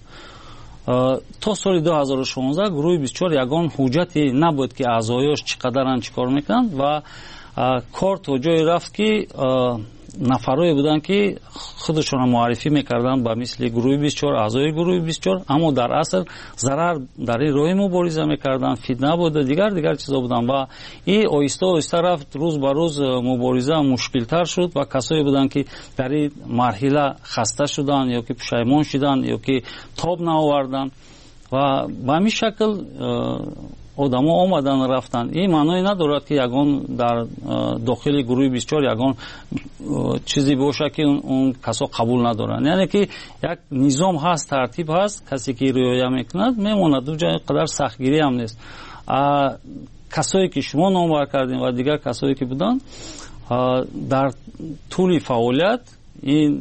تا سال دو هزار و شانزده گروه بیست و چهار یگان حجتی نبود که اعضایش چقدرن چیکار میکنند و کار تا جای رفت که نفرایی بودن که خودشون معرفی میکردن با مثل گروه بیست و چهار، اعضای گروه بیست و چهار، اما در اصل ضرر در این راه مبارزه میکردن، فتنه بود و دیگر دیگر چیزا بودن و این آیسته آیسته رفت، روز به روز مبارزه مشکل تر شد و کسایی بودن که در این مرحله خسته شدن یا که پشیمان شدن یا که تاب نآوردن و به همین شکل آدم ها آمدن رفتن. این معنی ندارد که یگان در داخل گروه بیست و چهار یگان چیزی باشه که اون, اون کسا قبول ندارن، یعنی که یک نظام هست، ترتیب هست، کسی که رعایت میکند میماند، دو جای قدر سختگیری هم نیست. کسایی که شما نامبر کردین و دیگر کسایی که بودن در طول فعالیت، این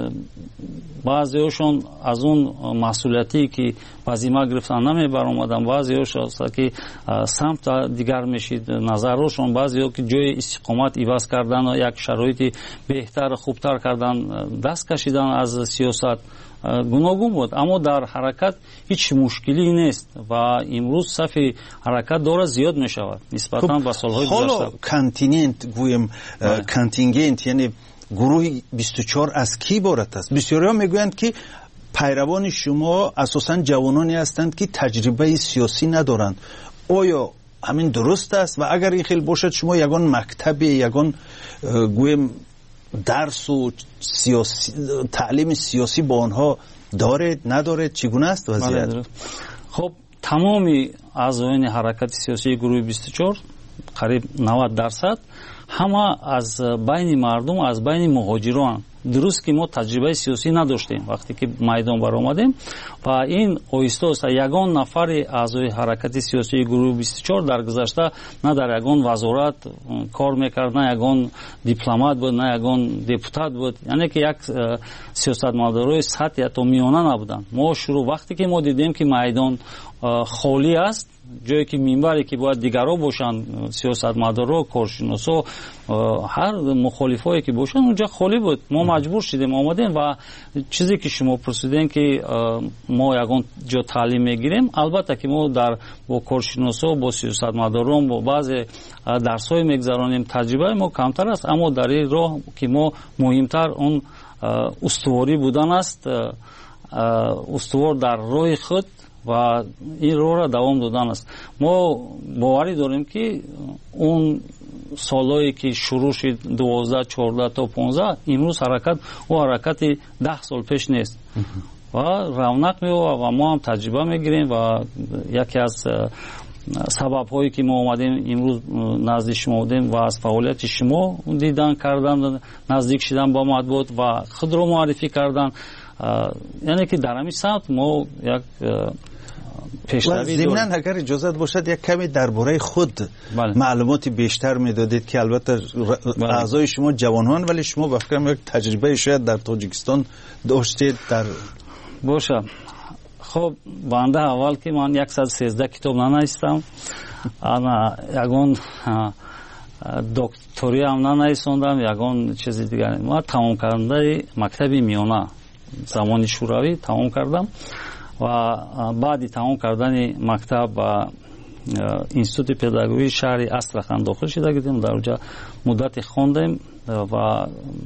بعضی‌هاشون از اون مسئولیتی که وظیفه گرفتن نمی برآمدن، بعضی‌هاشون که سمت دیگر میشید نظرشون، بعضی‌ها که جای استقامت عوض کردن و یک شرایط بهتر خوبتر کردن دست کشیدن از سیاست، گوناگون بود. اما در حرکت هیچ مشکلی نیست و امروز صف حرکت داره زیاد می شود نسبتاً به سالهای گذشته. حالا کانتیننت گویم کانتینگنت یعنی گروه بیست و چهار از کی عبارت است؟ بسیارها میگویند که پیروان شما اساساً جوانانی هستند که تجربه سیاسی ندارند. آیا همین درست است؟ و اگر این خیلی باشد شما یگان مکتب یگان گویم درس و سیاسی تعلیم سیاسی با آنها دارید ندارید؟ چگونه است وضعیت؟ خب تمامی اعضایان حرکت سیاسی گروه بیست و چهار قریب نود درصد همه از بین مردم، از بین مهاجران. درست که ما تجربه سیاسی نداشتیم وقتی که میدان برآمدیم و این آیسته است یگان نفر اعضای حرکت سیاسی گروه بیست و چهار در گذشته نه در یگان وزارت کار میکرد، نه یگان دیپلمات بود، نه یگان دپوتات بود، یعنی که یک سیاستمدارای سطحی تا میانه نبودن. ما شروع وقتی که ما دیدیم که میدان خالی است، جایی که منبری که باید دیگرها باشن، سیاستمدارا، کارشناسا، هر مخالفایی که باشن اونجا خالی بود. ما مجبور شدیم آمدیم و چیزی که شما پرسیدین که ما یگان جا تعلیم میگیریم، البته که ما در با کارشناسا، با سیاستمداران، با بعضی درس‌های میگذرانیم، تجربه ما کمتر است، اما در این راه که ما مهمتر اون استواری بودن است، استوار در راه خود و این راه را دوام دادن است. ما باوری داریم که اون سالایی که شروع شد دوازده، چهارده تا پانزده، امروز حرکت و حرکت ده سال پیش نیست و رونق می‌یابد و ما هم تجربه میگیریم و یکی از سبب هایی که ما اومدیم امروز نزدیک شما بودیم و از فعالیت شما دیدن کردن، نزدیک شدن با مطبوعات و خود رو معرفی کردن، یعنی که در همین سمت ما یک پیشروی داریم. ضمناً اگر اجازت باشد یک کمی درباره خود بله. معلومات بیشتر میدادید که البته بله. اعضای شما جوانان، ولی شما به فکرم یک تجربه شاید در تاجیکستان داشتید. در باشه خب بنده اول که من صد و سیزده کتاب ننوشتم، انا یگان دکتری هم ننوشتم، یگان چیز دیگر. ما تمام کرده مکتبی میانه زمانی شوروی تمام کردم و بعدی تمام کردن مکتب و اینستیتوت پداگوژی شهر استراخان داخل شده بودیم، در اونجا مدت خواندیم و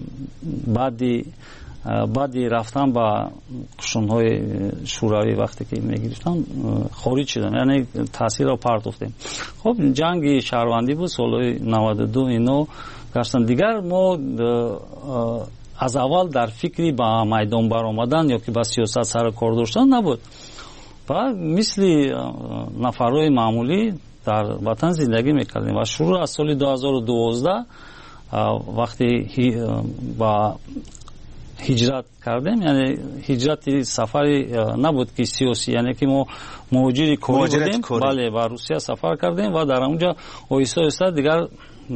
بعدی بعدی رفتم با قشون‌های شوروی وقتی که میگرفتم خارج شدم، یعنی تاثیر رو پرداختیم. خب جنگ شهروندی بود سال نود و دو اینو گشتن دیگر. ما از اول در فکری با میدان برآمدن یا که با سیاست سر کار داشتن نبود و مثل نفرهای معمولی در وطن زندگی میکردیم و شروع از سال دو هزار و دوازده وقتی با هجرت کردیم، یعنی هجرت سفری نبود که سیاسی، یعنی که ما مهاجر کوری بودیم، بله، با روسیه سفر کردیم و در اونجا آهسته آهسته دیگر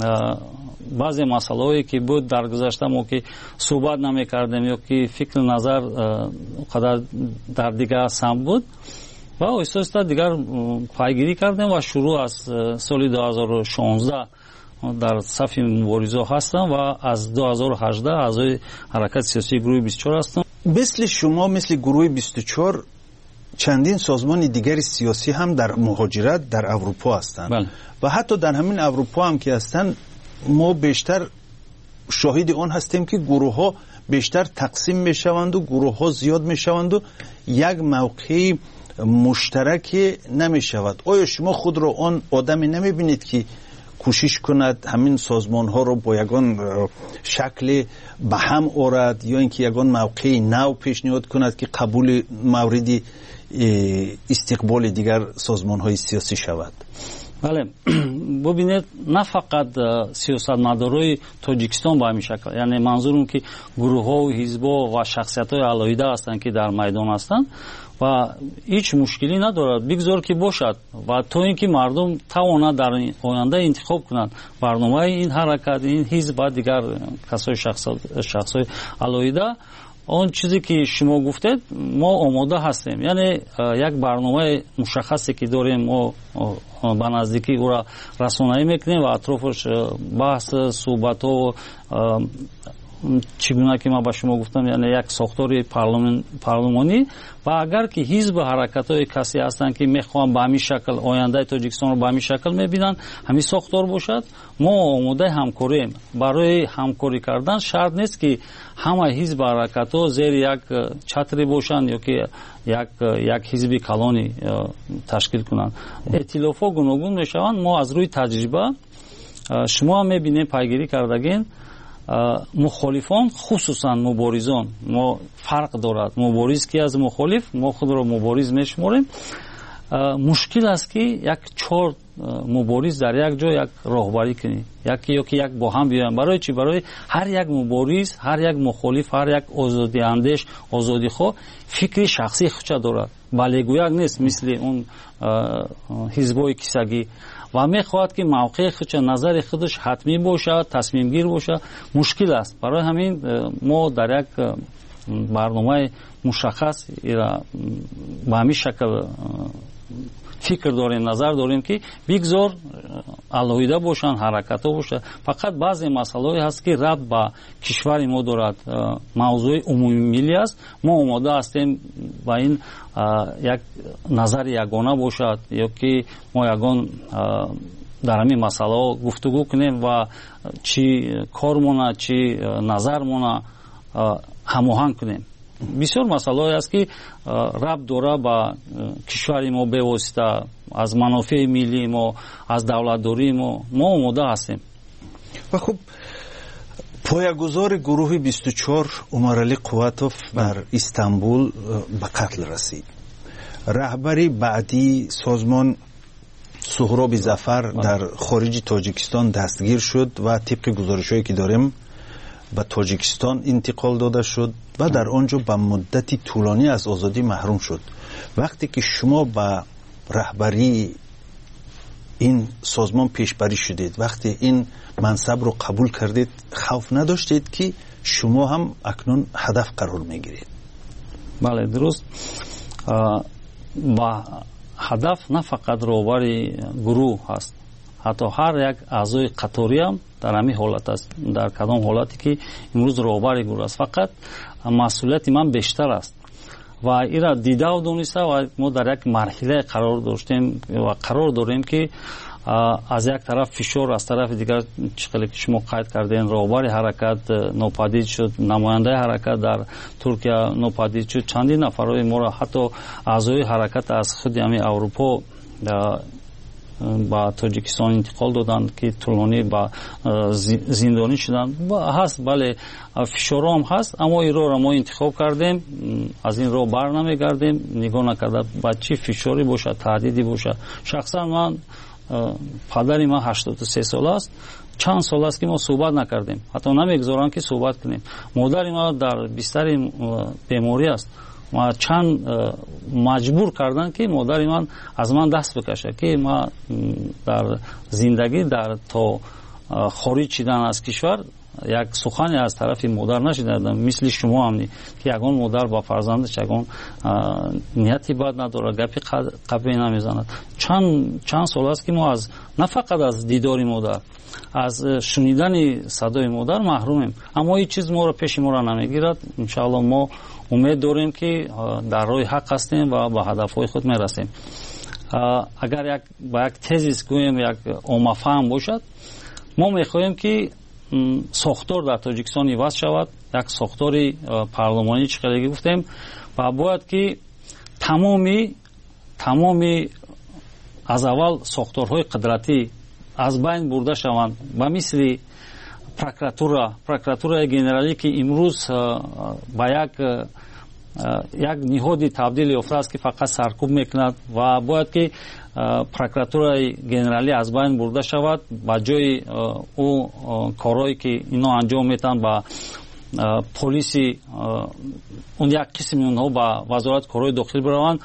بعضی مسائلی که بود در گذشته ما که صحبت نمی کردیم یا که فکر نظر قدر در دیگر سم بود و آهسته آهسته دیگر پیگیری کردیم و شروع از سال دو هزار و شانزده در صف مبارزه هستم و از دو هزار و هجده اعضای حرکت سیاسی گروه بیست و چهار هستم. مثل شما، مثل گروه بیست و چهار چندین سازمان دیگر سیاسی هم در مهاجرت در اروپا هستند بله. و حتی در همین اروپا هم که هستند ما بیشتر شاهد آن هستیم که گروه ها بیشتر تقسیم می شوند و گروه ها زیاد می شوند و یک موقع مشترک نمی شود. آیا شما خود را آن آدمی نمی بینید که کوشش کند همین سازمان ها رو با یگان شکل به هم آورد یا اینکه یگان موقع نو پیشنهاد کند که قبول مورد استقبال دیگر سازمان های سیاسی شود؟ بله، ببینید نه فقط سیاستمدارای تاجیکستان به همین شکل، یعنی منظورم که گروه ها و حزب ها و شخصیت های علاوه هستند که در میدان هستند و هیچ مشکلی ندارد، بگذار که باشد و تا اینکه مردم توانند در آینده انتخاب کنند برنامه این حرکت، این حزب و دیگر کسای شخصای علاوه. اون چیزی که شما گفتید ما آماده هستیم، یعنی یک برنامه مشخصی که داریم ما به نزدیکی او را رسانه‌ای میکنیم و اطرافش بحث صحبت و چگونه که ما به شما گفتم، یعنی یک ساختار پارلمان پارلمانی و اگر که حزب حرکت‌های کسی هستند که میخوان به همین شکل آینده تاجیکستان رو به همین شکل میبینن، همین ساختار باشد، ما آماده همکاریم. برای همکاری کردن شرط نیست که همه حزب حرکت‌ها زیر یک چتری باشند یا که یک یک حزب کلانی تشکیل کنند. ائتلاف‌ها گوناگون میشوند. ما از روی تجربه شما میبینید پیگیری کردگین مخالفان خصوصا مبارزان ما فرق دارد. مبارز کی از مخالف، ما خود را مبارز میشماریم. مشکل است که یک چهار مبارز در یک جا یک راهبری کنی، یکی یا که یک با هم بیایم. برای چی؟ برای هر یک مبارز، هر یک مخالف، هر یک آزادی اندیش، آزادی خو فکری شخصی خودش دارد، بله گویک نیست مثل اون حزبای کیسگی و میخواهد که موقع خودش، نظر خودش حتمی باشه، تصمیم گیر باشه. مشکل است. برای همین ما در یک برنامه مشخص به همین شکل фикр дорем, назар дорем ки бигзор алоҳида бошанд, ҳаракатҳо бошанд. Фақат баъзе масъалаҳое ҳаст ки рабт ба кишвари мо дорад, мавзӯи умумимиллӣ аст. Мо омода ҳастем ба ин як назари ягона бошад, ё ки мо ягон дар ҳамин масъалаҳо гуфтугӯ кунем ва чӣ кормона, чӣ назармона ҳамоҳанг кунем. бисёр масъалаҳое аст ки рабт дора ба кишвари мо бевосита, аз манофеи миллии мо, аз давлатдории мо. Мо омода ҳастем. ва хуб, поягузори гурӯҳи бисту чор Умаралӣ Қувватов дар Истанбул ба қатл расид. раҳбари баъдии созмон Суҳроби Зафар дар хориҷи Тоҷикистон дастгир шуд ва тибқи гузоришҳое ки дорем ба Тоҷикистон интиқол дода шуд ва дар он ҷо ба муддати тӯлонӣ аз озодӣ маҳрум шуд. вақте ки шумо ба раҳбарии ин созмон пешбарӣ шудед, вақте ин мансабро қабул кардед, хавф надоштед ки шумо ҳам акнун ҳадаф қарор мегиред? бале, дуруст. ба ҳадаф на фақат роҳбари гурӯҳ ҳаст, ҳатто ҳар як аъзои қаторӣ ҳам дар ҳамин ҳолат аст, дар кадом ҳолате ки имрӯз роҳбари гурӯҳ аст. фақат масъулияти ман бештар аст ва ира дидау дониста ва мо дар як марҳилае қарор доштем ва қарор дорем ки аз як тараф фишор, аз тарафи дигар чиқале ки шумо қайд кардем, роҳбари ҳаракат нопадид шуд, намояндаи ҳаракат дар Туркия нопадид шуд. Чандин нафарои моро ҳатто аъзои ҳаракат аз худи ҳамин Аврупо ба Тоҷикистон интиқол доданд ки тӯлонӣ ба зиндонӣ шуданд. ҳаст, бале, фишорҳо ҳам ҳаст, аммо ин роҳро мо интихоб кардем, аз ин роҳ бар намегардем, нигоҳ накарда ба чӣ фишорӣ бошад, таҳдиди бошад. шахсан ман, падари ман ҳаштоду се сола аст, чанд сол аст ки мо суҳбат накардем, ҳатто намегузоранд ки суҳбат кунем. модари ман дар бистари беморӣ аст. ма чанд маҷбур карданд ки модари ман аз ман даст бикашад ки ман дар зиндагӣ, дар то хориҷ шидан аз кишвар як сухане аз тарафи модар нашидам, мисли шумо ҳам ки ягон модар ба фарзандаш ягон нияти бад надорад, гапи қабе намезанад. чанд чанд сол аст ки мо аз на фақат аз дидори модар, аз шунидани садои модар маҳрумем, аммо ин чиз моро пеши моро намегирад. иншоалло мо умед дорем ки дар роҳи ҳақ ҳастем ва ба ҳадафҳои худ мерасем. агар як ба як тезис гӯем, як оммафаҳм бошад, мо мехоҳем ки сохтор дар Тоҷикистон иваз шавад, як сохтори парлумонӣ, чӣ қадar гуфтем, ва бояд ки тамоми тамоми аз аввал сохторҳои қудратӣ аз байн бурда шаванд, ба мисли прокуратура, прокуратураи генералӣ ки имрӯз ба як як ниҳоди табдил ёфтааст ки фақат саркӯб мекунад ва бояд ки прокуратураи генералӣ аз байн бурда шавад, ба ҷои ӯ корҳое ки ино анҷом метаванд ба полиси он як қисми онҳо ба вазорати корҳои дохилӣ бираванд,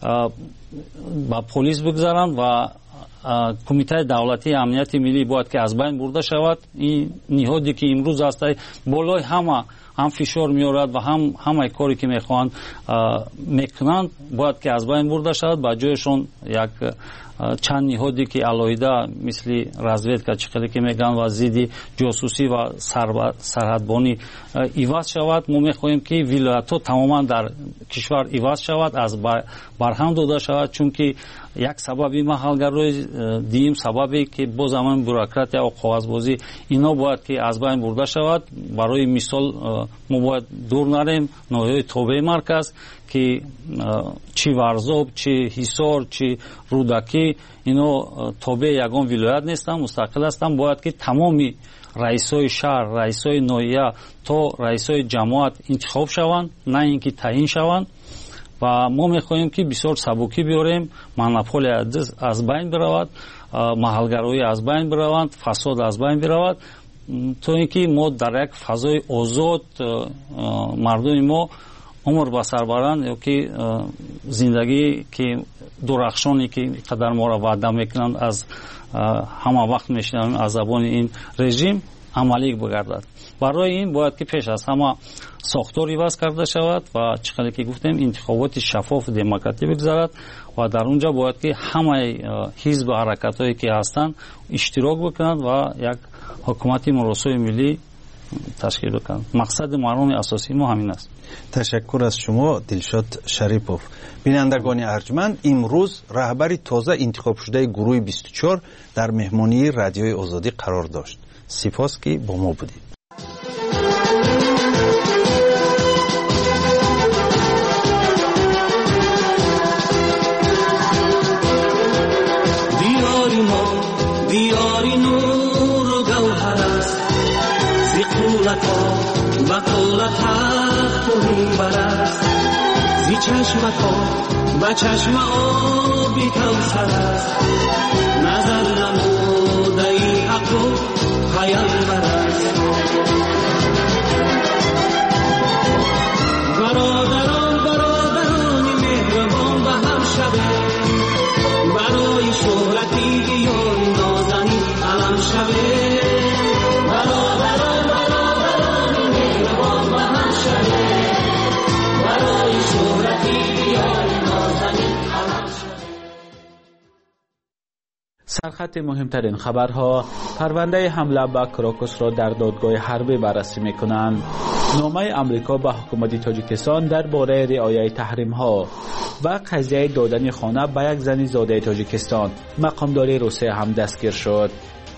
ба полис бигзаранд ва кумитаи давлатии амнияти миллӣ бояд ки аз байн бурда шавад. ин ниҳоде ки имрӯз аст, болои ҳама ҳам фишор меорад ва ҳам ҳамаи коре ки мехоҳанд мекунанд бояд ки аз байн бурда шавад. ба ҷояшон як чанд ниҳоде ки алоҳида мисли разведка, чӣ қадar ки мегӯянд, ва зидди ҷосусӣ ва сарҳадбонӣ иваз шавад. мо мехоҳем ки вилоятҳо тамоман дар кишвар иваз шавад, аз барҳам дода шавад, чунки як сабаби маҳалгарои, дуюм сабабе ки боз ҳамон бюрократия ва коғазбозӣ, ино бояд ки аз байн бурда шавад. барои мисол мо бояд дур нарем, ноҳияи тобеи марказ ки чӣ Варзоб, чӣ Ҳисор, чӣ Рудакӣ, ино тобеи ягон вилоят нестанд, мустақил ҳастанд. бояд ки тамоми раисои шаҳр, раисои ноҳия то раисои ҷамоат интихоб шаванд, на ин ки таъин шаванд. ва мо мехоҳем ки бисёр сабукӣ биёрем, монополия аз байн биравад, маҳалгароӣ аз байн бираванд, фасод аз байн биравад, то ин ки мо дар як фазои озод мардуми мо умр ба сар баранд, ё ки зиндагӣ ки дурахшоне ки қадар моро ваъда мекунанд аз ҳама вақт мешунавем аз забони ин режим, عملی بگردد. برای این باید که پیش از همه ساختار عوض کرده شود و چقدر که گفتیم انتخابات شفاف دموکراتی بگذارد و در اونجا باید که همه حزب و حرکت‌هایی که هستند اشتراک بکنند و یک حکومت مراسای ملی تشکیل بکنند. مقصد مرام اساسی ما همین است. تشکر از شما دلشاد شریپوف. بینندگان ارجمند، امروز رهبر تازه انتخاب شده گروه بیست و چهار در مهمانی رادیوی آزادی قرار داشت. سپاس که با ما بودید. دیاری ما دیاری نور و گوهر است، زی قولت ها و قولت حق توهی برست، زی چشمت ها و چشم آبی کوثر است، نظر نموده ای حق و پیامبر است. برادران برادرانی مهربان به هم شوه، برای شهرتی دیاری نازنین علم شوه. برادران برادرانی مهربان به هم شوه، برای شهرتی دیاری نازنین علم شوه. سرخط مهمترین خبرها: پرونده حمله به کراکوس را در دادگاه حربی بررسی می‌کنند. نامه آمریکا به حکومت تاجیکستان درباره رعایت تحریم‌ها و قضیه دادن خانه به یک زن زاده تاجیکستان. مقامدار روسیه هم دستگیر شد.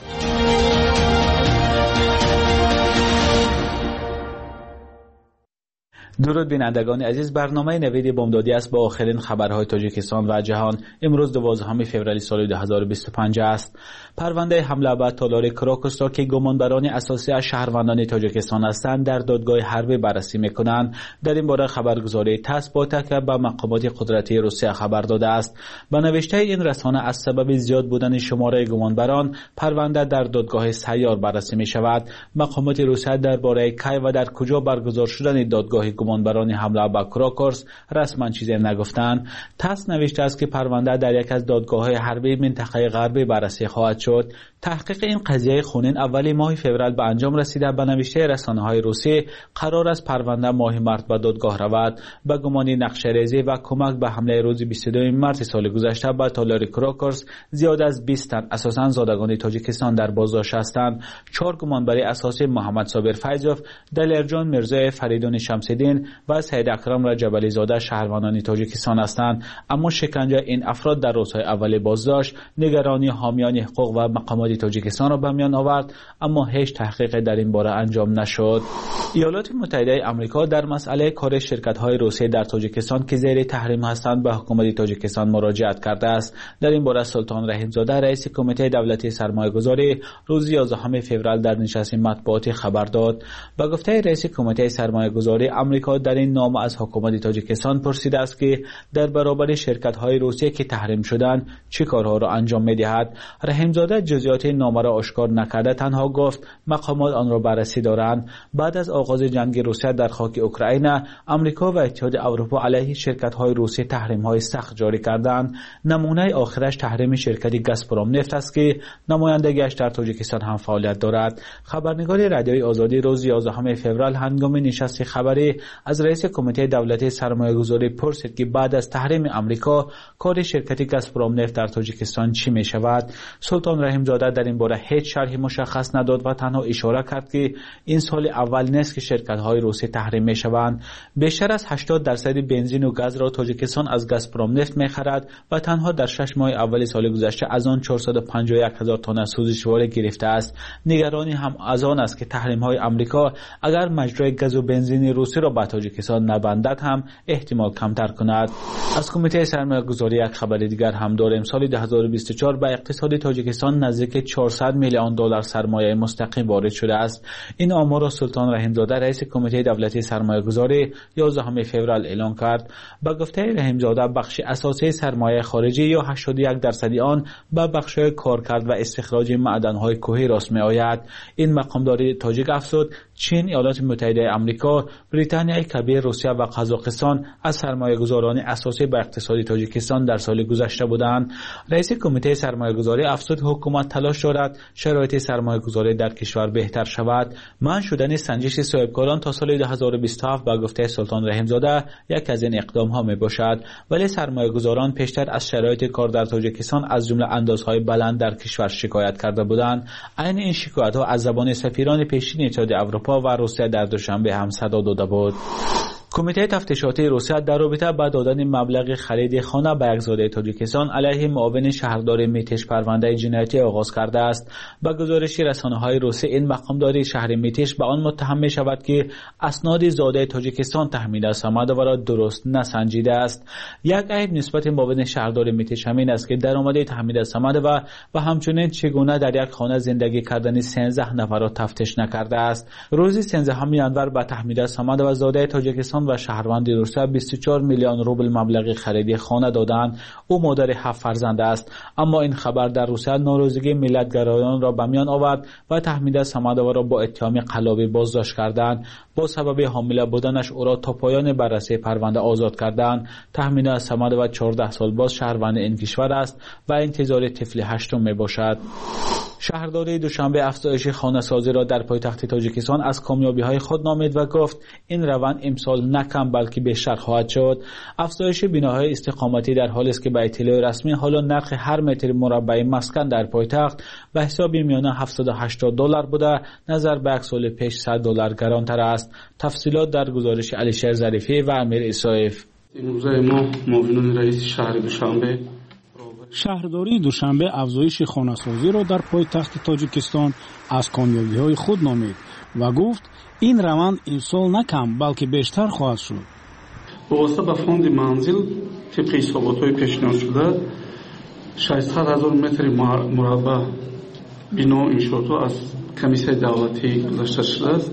درود بینندگان عزیز، برنامه نوید بامدادی است با آخرین خبرهای تاجیکستان و جهان. امروز دوازدهم فوریه سال دو هزار و بیست و پنج است. پرونده حمله به تالار کراکوس را که گمانبران اساسی از شهروندان تاجیکستان هستند در دادگاه حربی بررسی می‌کنند. در این باره خبرگزاری تاس با تکیه به مقامات قدرتی روسیه خبر داده است. به نوشته این رسانه از سبب زیاد بودن شماره گمانبران پرونده در دادگاه سیار بررسی می‌شود. مقامات روسیه درباره کی و در کجا برگزار شدن دادگاه گمانبران حمله به کراکوس رسما چیزی نگفتند. تاس نوشته است که پرونده در یک از دادگاه‌های حربی منطقه غربی بررسی خواهد شد. تحقیق این قضیه خونین اولی ماه فوریه به انجام رسیده. به نوشته رسانه‌های روسی قرار است پرونده ماه مارس به دادگاه رود. به گمان نقشه‌ریزی و کمک به حمله روز بیست و دو مارس سال گذشته به تالار کراکوس زیاد از بیست تن اساساً زادگان تاجیکستان در بازداشت هستند. چهار گمانبری اساسی محمد صابر فیضوف، دلیرجان میرزای فریدون شمس‌الدین و سید اکرم رجب‌علی زاده شهروندان تاجیکستان هستند. اما شکنجه این افراد در روزهای اول بازداشت نگرانی حامیان حقوق و مقامات تاجیکستان را به میان آورد، اما هیچ تحقیق در این باره انجام نشد. ایالات متحده آمریکا در مسئله کار شرکت‌های روسی در تاجیکستان که زیر تحریم هستند به حکومت تاجیکستان مراجعت کرده است. در این باره سلطان رحیمزاده رئیس کمیته دولتی سرمایه‌گذاری روز یازدهم فوریه در نشست مطبوعاتی خبر داد. به گفته رئیس کمیته سرمایه‌گذاری آمریکا در این نامه از حکومت تاجیکستان پرسیده است که در برابر شرکت‌های روسی که تحریم شدند چه کارها را انجام می‌دهد. رحیمزاده جزئیات نامه را آشکار نکرده، تنها گفت مقامات آن را بررسی دارند. بعد از آغاز جنگ روسیه در خاک اوکراین، آمریکا و اتحاد اروپا علیه شرکت‌های روسی تحریم‌های سخت جاری کردند. نمونه آخرش تحریم شرکت گازپروم نفت است که نمایندگیش در تاجیکستان هم فعالیت دارد. خبرنگار رادیوی آزادی روز یازدهم فوریه هنگام نشست خبری از رئیس کمیته دولتی سرمایه‌گذاری پرسید که بعد از تحریم آمریکا کار شرکت گازپروم نفت در تاجیکستان چی می‌شود. سلطان رحیمزاده در این باره هیچ شرحی مشخص نداد و تنها اشاره کرد که این سال اول نیست که شرکت‌های روسی تحریم می‌شوند. بیشتر از هشتاد درصد بنزین و گاز را تاجیکستان از گازپروم نفت می‌خرد و تنها در شش ماه اول سال گذشته از آن چهارصد و پنجاه و یک هزار تن سوزشواره گرفته است. نگرانی هم از آن است که تحریم‌های آمریکا اگر مجرای گاز و بنزین روسی را به تاجیکستان نبندد هم احتمال کمتر کند. از کمیته سرمایه‌گذاری یک خبر دیگر هم داریم. سال دو هزار و بیست و چهار به اقتصاد تاجیکستان نزدیک چهارصد میلیون دلار سرمایه مستقیم وارد شده است. این آمار را سلطان رحیمزاده رئیس کمیته دولتی سرمایه‌گذاری یازدهم فوریه اعلام کرد. با گفته رحیمزاده بخش اساسی سرمایه خارجی یا هشتاد و یک درصد آن به بخش‌های کارکرد و استخراج معدن‌های کوهی راست می‌آید. این مقامدار تاجیک افزود چین، ایالات متحده آمریکا، بریتانیای کبیر، روسیه و قزاقستان از سرمایه‌گذاران اساسی به اقتصاد تاجیکستان در سال گذشته بودند. رئیس کمیته سرمایه‌گذاری افزود حکومت تلاش دارد شرایط سرمایه‌گذاری در کشور بهتر شود. منع شدن سنجش صاحبکاران تا سال دو هزار و بیست و هفت با گفته سلطان رحیم‌زاده یک از این اقدام‌ها میباشد، ولی سرمایه‌گذاران پیشتر از شرایط کار در تاجیکستان از جمله اندازهای بلند در کشور شکایت کرده بودند. عین این شکایت‌ها از زبان سفیران پیشین اتحادیه اروپا و روسیه در دوشنبه هم صدا داده بود. کمیته تفتیشاتی روسیه در رابطه با دادن مبلغ خرید خانه به یک زاده تاجیکستان علیه معاون شهردار میتش پرونده جنایتی آغاز کرده است. با گزارش رسانه‌های روسی، این مقامدار شهر میتش به آن متهم می شود که اسناد زاده تاجیکستان تحمیل است آمده و را درست نسنجیده است. یک عیب نسبت معاون شهردار میتش همین است که درآمد تحمیل است آمده و و همچنین چگونه در یک خانه زندگی کردن سیزده نفر را تفتیش نکرده است. روزی سیزدهم ژانویه به تحمیل است آمده و زاده تاجیکستان و شهروند روسیه بیست و چهار میلیون روبل مبلغ خرید خانه دادند. او مادر هفت فرزند است، اما این خبر در روسیه ناراضگی ملت‌گرایان را به میان آورد و تحمیل سمادو را با اتهام قلابی بازداشت کردند. با سبب حامله بودنش او را تا پایان بررسی پرونده آزاد کردند. تحمیل سمادو چهارده سال باز شهروند این کشور است و انتظار طفل هشتم می باشد. شهرداری دوشنبه افزایش خانه سازی را در پایتخت تاجیکستان از کامیابی های خود نامید و گفت این روند امسال نه کم بلکه بیشتر خواهد شد. افزایش بناهای استقامتی در حالی است که به اطلاع رسمی حالا نرخ هر متر مربع مسکن در پایتخت به حساب میانه هفتصد و هشتاد دلار بوده، نظر به یک سال پیش صد دلار گرانتر است. تفصیلات در گزارش علیشیر ظریفی و امیر اسایف. امروزه ما معاونان رئیس شهر دوشنبه شهرداری دوشنبه افزایش خانه‌سازی را در پایتخت تاجیکستان از کامیابی‌های خود نامید و گفت این روند امسال نه کم بلکه بیشتر خواهد شد. واسطه به فوند منزل طبق حسابات‌های پیشنهاد شده ششصد هزار متر مربع بنا انشاءات از کمیسیون دولتی گذاشته شده است.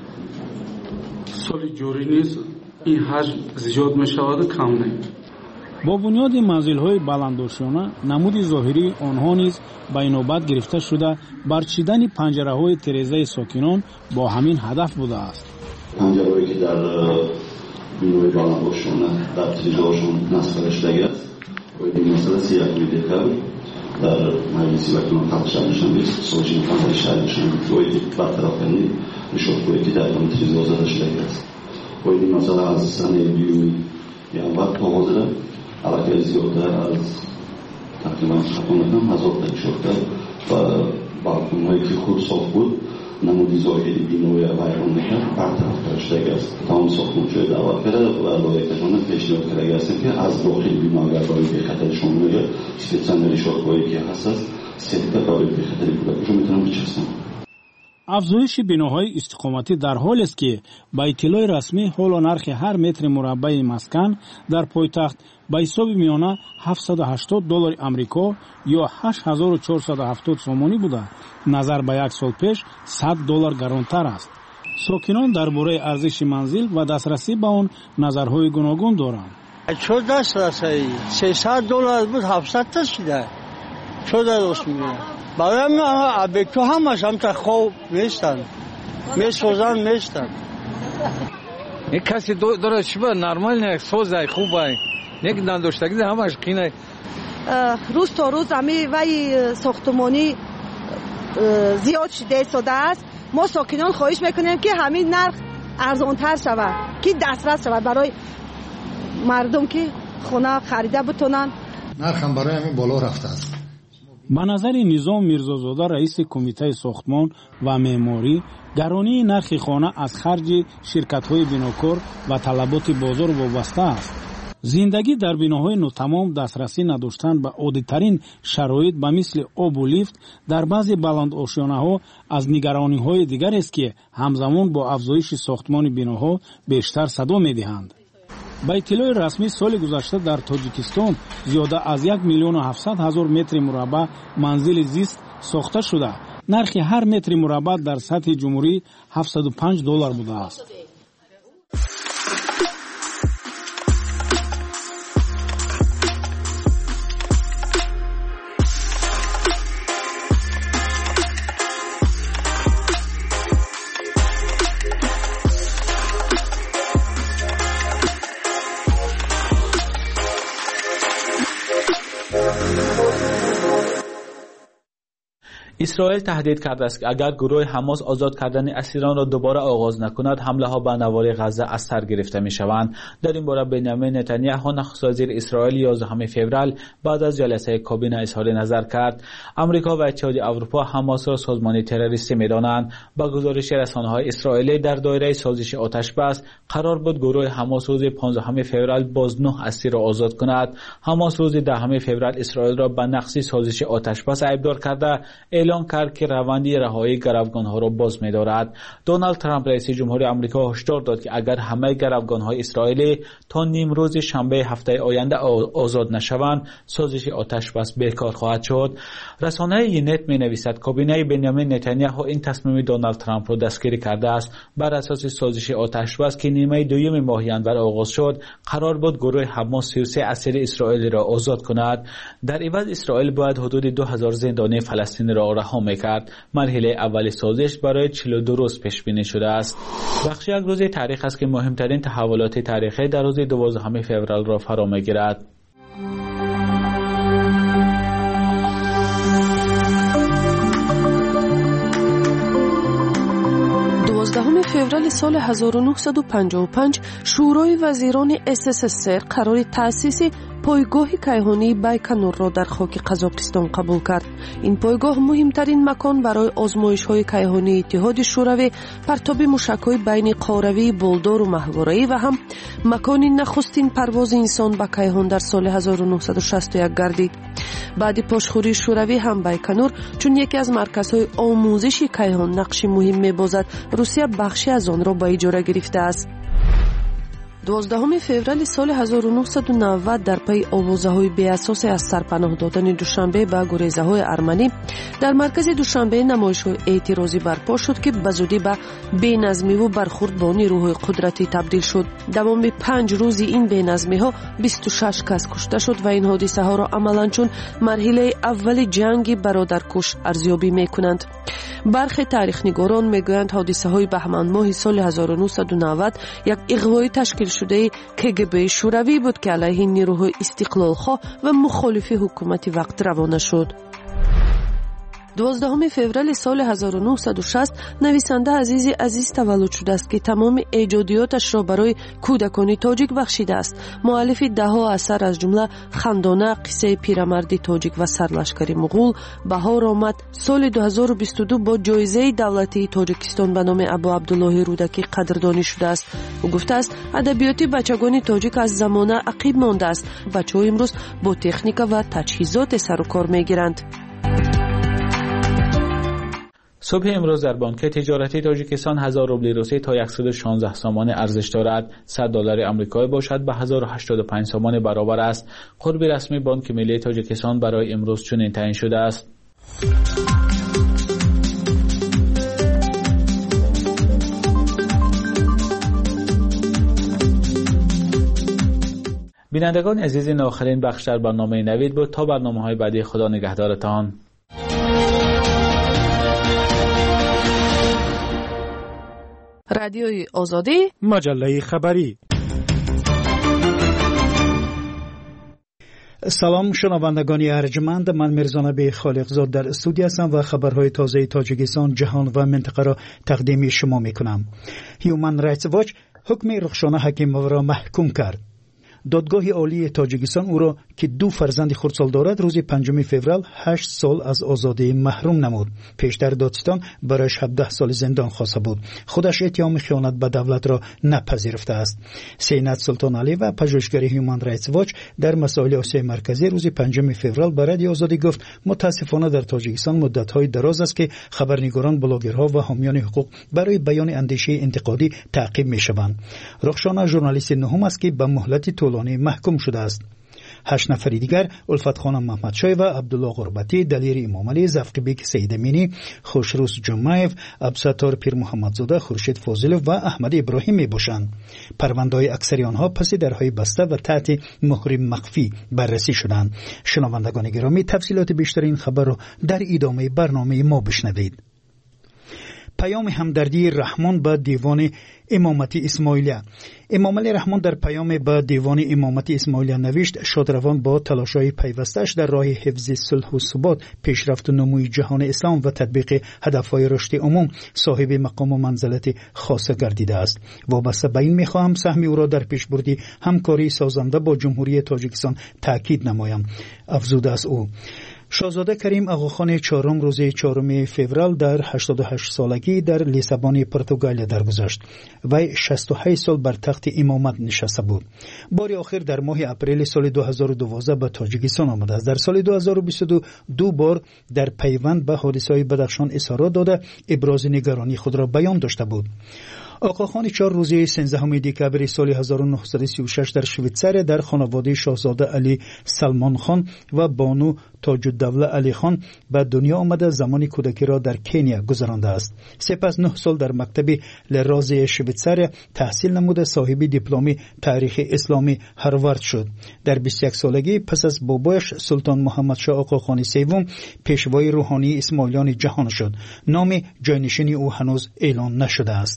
سال جاری نیز این حجم زیاد می‌شود و کم نه. با بنیاد منزل‌های بلندداشتانه نمود ظاهری آنها نیز به اینوبت گرفته شده برچیدن پنجره‌های تیره‌زای ساکنان با همین هدف بوده است. پنجره‌هایی که در بنیاد بلندداشتانه در تیره‌هاشون نصب شده است و این مسئله سیاه می‌دهد در مجلس وکیلان تفصیل نشان است. سوژین فاندر شهر نشان می‌دهد برطرف کنید نشان‌هایی که در اون تیره‌ها زده شده است. و این مسئله از سال بیوی یا وقت حاضر علاقه زیادتر از تقریبا خطانتم هزار تک شده و بالکون‌هایی که خود صاف بود نمودی ظاهری بینوی ویران نکرد برطرف شده است. تمام ساختمان‌های دعوت کرده و لایحه‌شان پیشنهاد کرده است که از داخل بنا اگر برای به خطر شما میگه استثنایی شاخه‌ای که هست سکته برای به خطر کودکشون میتونن بچسبن. افزایش بناهای استقامتی در حالی است که با اطلاع رسمی حالا نرخ هر متر مربع مسکن در پایتخت به حساب میانه هفتصد و هشتاد دلار آمریکا یا هشت هزار و چهارصد و هفتاد سومانی بوده، نظر به یک سال پیش صد دلار گرانتر است. ساکنان درباره ارزش منزل و دسترسی به آن نظرهای گوناگون دارند. چه دسترسی؟ سیصد دلار بود هفتصد تا شده. چه درست میگه؟ برای ما ابکو همش هم تا خوب نیستن، میسوزن نیستن. یک کسی داره شبه نرمال نه سوزه خوبه یک نداشتگی همش قینه. روز تا روز همی وی ساختمانی زیاد شده شده است. ما ساکنان خواهش میکنیم که همین نرخ ارزانتر شود که دسترس شود برای مردم که خونه خریده بتونن. نرخ هم برای همین بالا رفته است. به نظر نظام میرزازاده رئیس کمیته ساختمان و معماری، گرانی نرخ خانه از خرج شرکت‌های بناکار و طلبات بازار وابسته است. زندگی در بناهای ناتمام، دسترسی نداشتن به عادی‌ترین شرایط به مثل آب و لیفت در بعضی بلند آشیانه‌ها از نگرانی‌های دیگر است که همزمان با افزایش ساختمان بناها بیشتر صدا می‌دهند. با اطلاع رسمی سال گذشته در تاجیکستان زیاده از یک میلیون و هفتصد هزار متر مربع منزل زیست ساخته شده. نرخ هر متر مربع در سطح جمهوری هفتصد و پنج دلار بوده است. اسرائیل تهدید کرده است که اگر گروه حماس آزاد کردن اسیران را دوباره آغاز نکند حمله ها به نوار غزه از سر گرفته می شوند. در این باره بنیامین نتانیاهو نخست وزیر اسرائیل یازدهم فوریه بعد از جلسه کابینه اظهار نظر کرد. آمریکا و اتحادیه اروپا حماس را سازمان تروریستی می دانند. با گزارش رسانه‌های اسرائیلی در دایره سازش آتش بس قرار بود گروه حماس روز پانزدهم فوریه باز نه اسیر را آزاد کند. حماس روز دهم فوریه اسرائیل را به نقض سازش آتش بس ایبدار کرده اعلام کرد که روند رهایی گروگان‌ها را باز می‌دارد. دونالد ترامپ رئیس جمهوری آمریکا هشدار داد که اگر همه گروگان‌های اسرائیلی تا نیم روز شنبه هفته آینده آزاد نشوند سازش آتش بس بیکار خواهد شد. رسانه یونت می‌نویسد کابینه بنیامین نتانیاهو این تصمیم دونالد ترامپ را دستگیری کرده است. بر اساس سازش آتش بس که نیمه دوم ماه ژانویه آغاز شد قرار بود گروه حماس سی و سه اسیر اسرائیلی را آزاد کند. در عوض اسرائیل باید حدود دو هزار زندانی فلسطینی را رها می‌کرد. مرحله اول سازش برای چهل و دو روز پیش بینی شده است. بخش یک روز تاریخ است که مهمترین تحولات تاریخی در روز دوازدهم فوریه را فرا می‌گیرد. دوازدهم فوریه سال هزار و نهصد و پنجاه و پنج شورای وزیران اس اس اس ار قرار تأسیس پایگاه کیهانی بایکنور را در خاک قزاقستان قبول کرد. این پایگاه مهمترین مکان برای آزمایش‌های کیهانی اتحاد شوروی، پرتاب موشک‌های بین قاروی، بولدار و ماهواره‌ای و هم مکان نخستین پرواز انسان به کیهان در سال هزار و نهصد و شصت و یک گردید. بعد پاشخوری شوروی هم بایکنور چون یکی از مرکزهای آموزشی کیهان نقش مهم می‌بازد، روسیه بخشی از آن را به اجاره گرفته است. دوازدهم فوریه سال هزار و نهصد و نود در پی آوازه‌های بی‌اساس از سرپناه دادن دوشنبه به گریزه‌های ارمنی در مرکز دوشنبه نمایش‌های اعتراضی برپا شد که بزودی به بی‌نظمی و برخورد با نیروهای قدرتی تبدیل شد. دوام پنج روزی این بی‌نظمی‌ها بیست و شش کس کشته شد و این حادثه‌ها را عملاً چون مرحله اول جنگ برادرکش ارزیابی می‌کنند. برخی تاریخ‌نگاران می‌گویند حادثه‌های بهمن ماه سال هزار و نهصد و نود یک اغوای تشکیل شده کگب شوروی بود که علیه نیروهای استقلال‌خواه و مخالف حکومت وقت روانه شد. دوازدهم فوریه سال هزار و نهصد و شصت نویسنده عزیز عزیز تولد شده است که تمام ایجادیاتش را برای کودکان تاجیک بخشیده است. مؤلف ده‌ها اثر از جمله خندانه، قصه پیرمرد تاجیک و سرلشکری مغول بهار آمد سال دو هزار و بیست و دو با جایزه دولتی تاجیکستان به نام ابو عبدالله رودکی قدردانی شده است. او گفته است ادبیات بچگان تاجیک از زمانه عقب مانده است. بچه‌ها امروز با تکنیک و تجهیزات سر و کار می‌گیرند. صبح امروز در بانک تجارتی تاجیکستان هزار روبل روسی تا صد و شانزده سامان ارزش دارد. صد دلار آمریکایی باشد به هزار و هشتاد و پنج سامان برابر است. قرب رسمی بانک ملی تاجیکستان برای امروز چنین تعیین شده است. بینندگان عزیز، این آخرین بخش در برنامه نوید بود. تا برنامه‌های بعدی خدا نگهدارتان. رادیوی آزادی، مجله خبری. سلام شنوندگان ارجمند، من میرزا نبی خالقزاد در استودیو هستم و خبرهای تازه تاجیکستان، جهان و منطقه را تقدیم شما میکنم. هیومن رایتس واچ حکم رخشانه حکیموف را محکوم کرد. دادگاه عالی تاجیکستان او را که دو فرزند خردسال دارد روز پنجم فوریه هشت سال از آزادی محروم نمود. پیشتر دادستان برایش هفده سال زندان خواسته بود. خودش اتهام خیانت به دولت را نپذیرفته است. سینات سلطان علی و پژوهشگر هیومن رایتس واچ در مسائل آسیای مرکزی روز پنجم فوریه به رادیو آزادی گفت متاسفانه در تاجیکستان مدت‌های دراز است که خبرنگاران، بلاگرها و حامیان حقوق برای بیان اندیشه انتقادی تعقیب می‌شوند. رخشانه ژورنالیست نهم است که به مهلت طولانی محکوم شده است. هشت نفر دیگر الفت خانم محمدشاه و عبدالله غربتی، دلیر امامعلی، زفقبیک سید امینی، خوشروس جمعیف، عبدالستار پیر محمدزاده، خورشید فاضلوف و احمد ابراهیم می باشند. پرونده‌های اکثری آنها پس درهای بسته و تحت مهر مخفی بررسی شدند. شنوندگان گرامی، تفصیلات بیشتر این خبر را در ادامه برنامه ما بشنوید. پیام همدردی رحمان به دیوان امامتی اسماعیلیه. امام علی رحمان در پیام به دیوان امامتی اسماعیلیه نوشت: شادروان با تلاش‌های پیوسته‌اش در راه حفظ صلح و ثبات، پیشرفت و نموی جهان اسلام و تطبیق هدف‌های رشد عموم صاحب مقام و منزلت خاصه گردیده است. وابسته به این می‌خواهم سهم او را در پیشبردی همکاری سازنده با جمهوری تاجیکستان تأکید نمایم. افزوده است او. شاهزاده کریم آقاخان چهارم روز چهارم فوریه در هشتاد و هشت سالگی در لیسابون پرتغال درگذشت. وی شصت و هشت سال بر تخت امامت نشسته بود. بار آخر در ماه اپریل سال دو هزار و دوازده به تاجیکستان آمده است. در سال دو هزار و بیست و دو دو بار در پیوند به حادثه‌های بدخشان اظهارات داده ابراز نگرانی خود را بیان داشته بود. آقاخان چهار روز سیزدهم دکبر سال هزار و نهصد و سی و شش در شویتزار در خانواده شاهزاده علی سلمان خان و بانو تاج الدوله علی خان به دنیا آمده. زمان کودکی را در کنیا گذرانده است. سپس نه سال در مکتب لراز شویتزار تحصیل نموده. صاحب دیپلم تاریخ اسلامی هاروارد شد. در بیست و یک سالگی پس از بابایش سلطان محمد شاه آقاخان سوم پیشوای روحانی اسماعیلیان جهان شد. نام جانشینی او هنوز اعلان نشده است.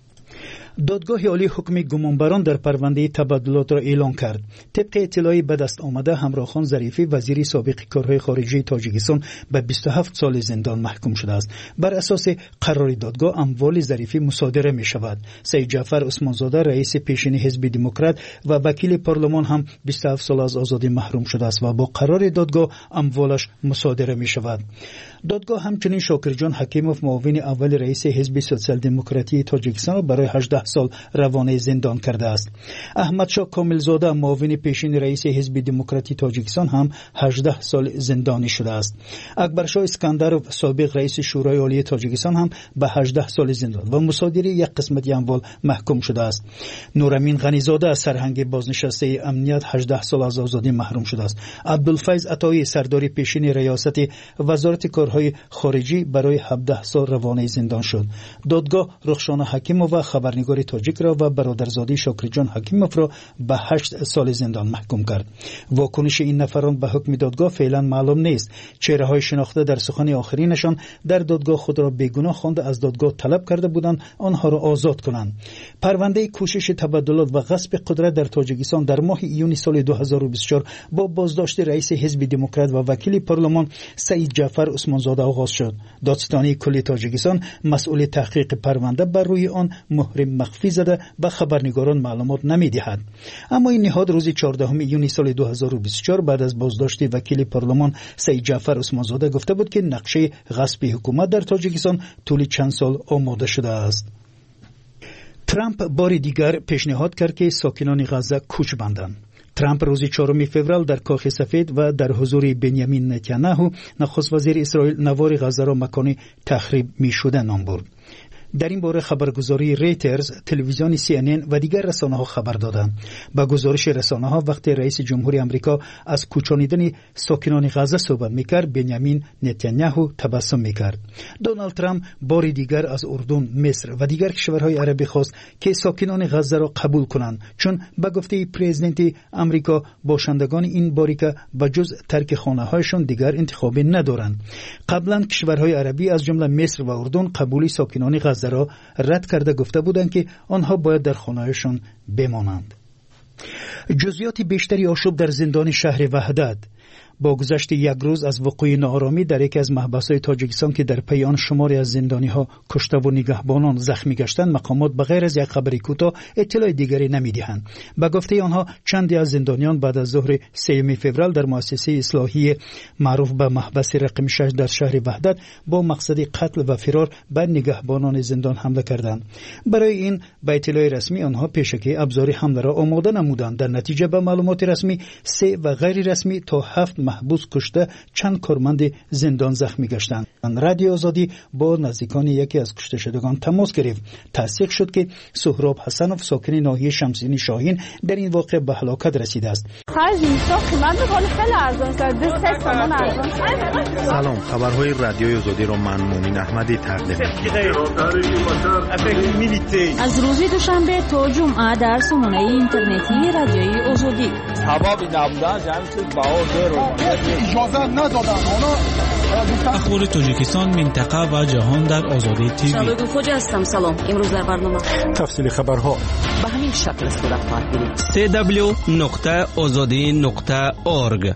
دادگاه عالی حکم گمانبران در پرونده تبادلات را اعلان کرد. طبق اطلاعی به دست آمده همراخان ظریفی وزیر سابق کارهای خارجه تاجیکستان به بیست و هفت سال زندان محکوم شده است. بر اساس قرار دادگاه اموال ظریفی مصادره می شود. سید جعفر عثمانزاده رئیس پیشین حزب دموکرات و وکیل پارلمان هم بیست و هفت سال از آزادی محروم شده است و با قرار دادگاه اموالش مصادره می شود. دادگاه همچنین شاکرجان حکیموف معاون اول رئیس حزب سوسیال دموکراتی تاجیکستان را برای هجده سال روانه زندان کرده است. احمد شاه کاملزاده معاون پیشین رئیس حزب دموکراتی تاجیکستان هم هجده سال زندانی شده است. اکبر شاه اسکندرov سابق رئیس شورای عالی تاجیکستان هم به هجده سال زندان و مصادره یک قسمت اموال محکوم شده است. نورامین غنیزاده سرهنگ بازنشسته امنیت هجده سال از آزادی محروم شده است. عبدالفیض عطایی سردار پیشین ریاست وزارت کارهای خارجی برای هفده سال روانه زندان شد. دادگاه رخشان حکیموف و خبرنگار تاجیک را و برادرزاده شاکرجان حکیموف را به هشت سال زندان محکوم کرد. واکنش این نفران به حکم دادگاه فعلا معلوم نیست. چهره‌های شناخته در سخن آخرینشان در دادگاه خود را بیگناه خوانده از دادگاه طلب کرده بودند آنها را آزاد کنند. پرونده کوشش تبادلات و غصب قدرت در تاجیکستان در ماه ایون سال دو هزار و بیست و چهار با بازداشت رئیس حزب دموکرات و وکیل پارلمان سید جعفر عثمانزاده آغاز شد. دادستانی کل تاجیکستان مسئول تحقیق پرونده بر روی آن مهر مخفی زده به خبرنگاران معلومات نمی‌دهد. اما این نهاد روز چهاردهم ایون سال دو هزار و بیست و چهار بعد از بازداشت وکیل پارلمان سید جعفر عثمانزاده گفته بود که نقشه غصب حکومت در تاجیکستان طول چند سال آماده شده است. ترامپ بار دیگر پیشنهاد کرد که ساکنان غزه کوچ بندند. ترامپ روز چهارم فوریه در کاخ سفید و در حضور بنیامین نتانیاهو نخست وزیر اسرائیل نوار غزه را مکان تخریب می‌شده نام برد. در این باره خبرگزاری ریترز، تلویزیون سی ان ان و دیگر رسانه‌ها خبر دادند. با گزارش رسانه‌ها وقتی رئیس جمهوری آمریکا از کوچانیدن ساکنان غزه صحبت می‌کرد، بنیامین نتانیاهو تبسم می‌کرد. دونالد ترامپ بار دیگر از اردن، مصر و دیگر کشورهای عربی خواست که ساکنان غزه را قبول کنند، چون به گفته پرزیدنت آمریکا باشندگان این باریکه به جز ترک خانه‌هایشان دیگر انتخابی ندارند. قبلا کشورهای عربی از جمله مصر و اردن قبولی ساکنان غزه را رد کرده گفته بودند که آنها باید در خانه‌هایشان بمانند. جزئیات بیشتری آشوب در زندان شهر وحدت. با گذشت یک روز از وقوع ناآرامی در یکی از محبس‌های تاجیکستان که در پی آن شماری از زندانی‌ها کشته و نگهبانان زخمی گشتند، مقامات بغیر از یک خبر کوتاه اطلاع دیگری نمی‌دهند. به گفته آنها چندی از زندانیان بعد از ظهر سوم فوریه در مؤسسه اصلاحی معروف به محبس رقم شش در شهر وحدت با مقصد قتل و فرار به نگهبانان زندان حمله کردند. برای این به اطلاع رسمی آنها پیشکی ابزار حمله را آماده نمودند. در نتیجه به معلومات رسمی سه و غیر رسمی تا هفت محبوس کشته، چند کارمند زندان زخمی گشتند. رادیو آزادی با نزدیکان یکی از کشته شدگان تماس گرفت. تصدیق شد که سهراب حسنوف ساکن ناحیه شمسینی شاهین در این واقعه به هلاکت رسیده است. سلام، خبرهای رادیوی آزادی را من مومن احمدی تقدیم می‌کنم. از روز دوشنبه تا جمعه در سامانه اینترنتی رادیوی آزادی. سبب نبودن جمع شد باور اجازه ندادن. اخبار تاجیکستان، منطقه و جهان در آزادی تیوی. شبگون خوجه هستم. سلام. امروز در برنامه تفصیل خبرها به همین شکل صورت خواهد گرفت. دبلیو نقطه آزادی نقطه اورگ.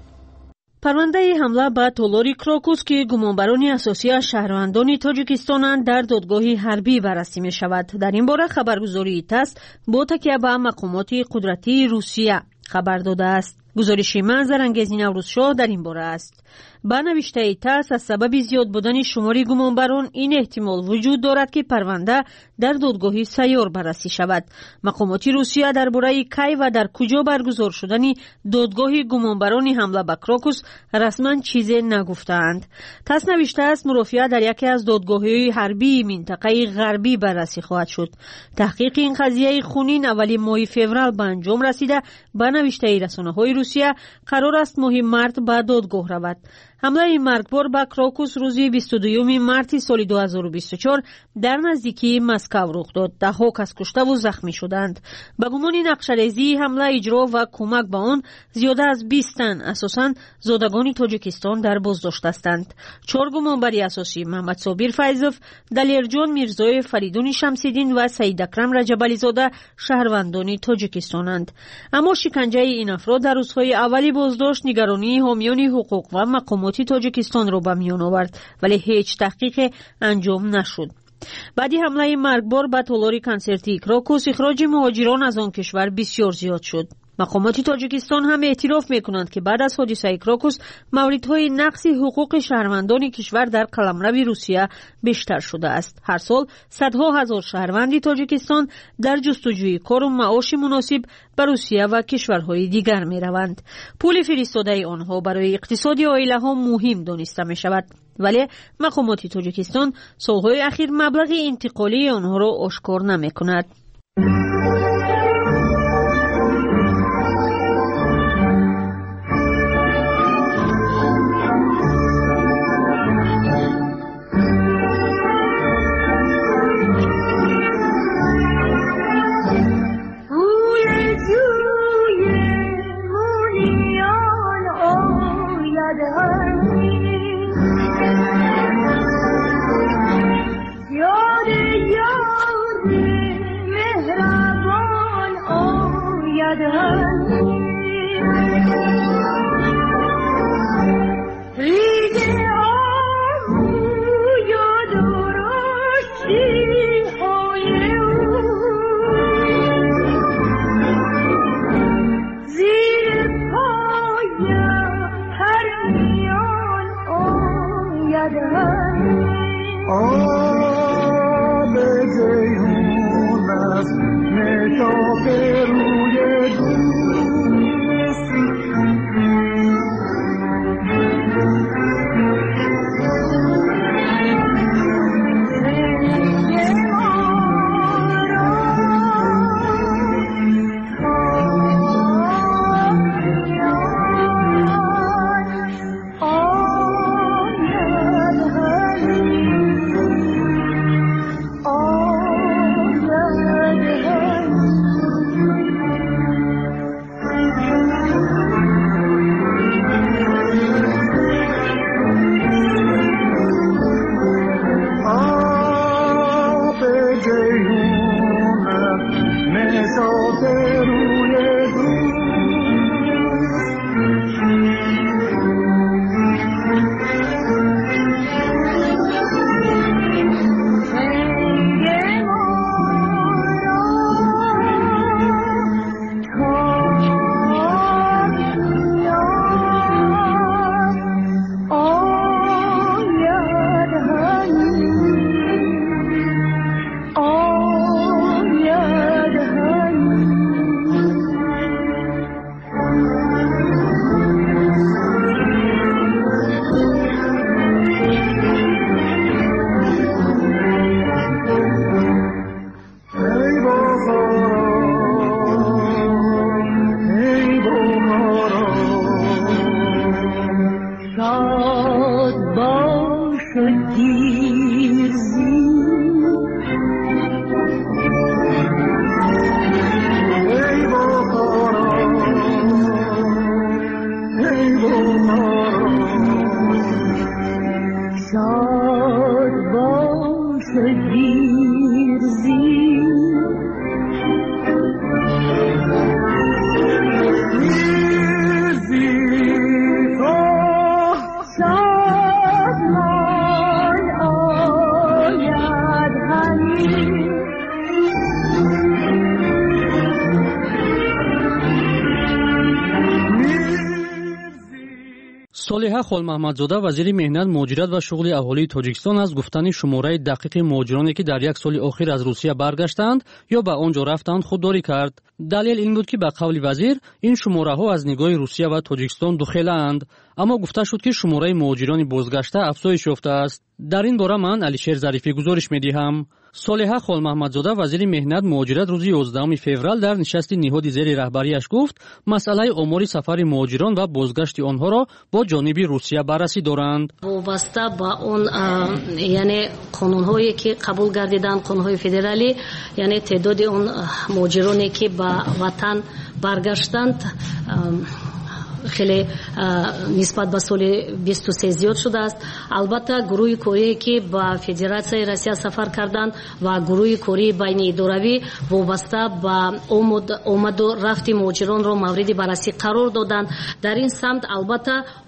پرونده حمله به تالار کراکوس که گمانبران اساسی از شهروندان تاجیکستانند در دادگاه حربی بررسی می شود. در این باره خبرگزاری تاس با تکیه به مقامات قدرتی روسیه خبر داده است. گزارش منظر انگیز نوروزشاه در این باره است. با نوشته تاس از سبب زیاد بودن شمار گمانبران این احتمال وجود دارد که پرونده در دادگاه سیار بررسی شود. مقامات روسیه درباره کی و در کجا برگزار شدن دادگاه گمانبران حمله به کراکوس رسما چیزی نگفتند. تاس نوشته است مرافعه در یکی از دادگاه‌های حربی منطقه غربی بررسی خواهد شد. تحقیق این قضیه خونین اولی ماه فوریه به انجام رسیده. با نوشته رسانه‌های روسیه قرار است ماه مارت به دادگاه رود. حمله مرگبار به کراکوس روز بیست و دوم مارت سال دو هزار و بیست و چهار در نزدیکی مسکو رخ داد. ده‌ها کس کشته و زخمی شدند. به گمان نقشه‌ریزی حمله اجرا و کمک به آن زیاده از بیست تن اساساً زادگان تاجیکستان در بازداشت هستند. چهار گمانبری اساسی محمد صابر فیضوف، دلیرجان میرزای فریدون شمس‌الدین و سید اکرم رجب‌علی زاده شهروندان تاجیکستانند. اما شکنجه این افراد در روزهای اولی بازداشت نگرانی حامیان حقوق و مقامات تاجیکستان را به میان آورد، ولی هیچ تحقیق انجام نشد. بعدی حمله مرگبار به تالار کنسرتی کراکوس اخراج مهاجران از آن کشور بسیار زیاد شد. مقامات تاجیکستان هم اعتراف میکنند که بعد از حادثه کراکوس موردهای نقض حقوق شهروندان کشور در قلمرو روسیه بیشتر شده است. هر سال صدها هزار شهروند تاجیکستان در جستجوی کار و معاش مناسب به روسیه و کشورهای دیگر میروند. پول فرستاده آنها برای اقتصاد عائله ها مهم دانسته می شود، ولی مقامات تاجیکستان سالهای اخیر مبلغ انتقالی آنها را آشکار نمی کند. Oh صالحه خولمحمدزاده وزیر مهنت مهاجرت و شغل اهالی تاجیکستان از گفتن شماره دقیق مهاجرانی که در یک سال اخیر از روسیه برگشتند یا به آنجا رفتند خودداری کرد. دلیل این بود که به قول وزیر این شماره ها از نگاه روسیه و تاجیکستان دخیلند، اما گفته شد که شماره مهاجران بازگشته افزایش یافته است. در این باره من علیشیر ظریفی گزارش می‌دهم. صالحه خولمحمدزاده وزیر مهنت مهاجرت روز یازدهم فوریه در نشست نهاد زیر رهبریش گفت مسئله آمار سفر مهاجران و بازگشت آنها را با جانب روسیه بررسی دارند. وابسته با اون یعنی قانون‌هایی که قبول گردیدند، قانون‌های فدرالی، یعنی تعداد اون مهاجرانی که به وطن برگشتند خیلی نسبت به سال بیست و سه زیاد شده است. البته گروه کوری که با فدراسیای روسیه سفر کردند و گروه کوری بین اداروی وابسته به آمد آمد و رفت مهاجران را مورد بررسی قرار دادند. در این سمت البته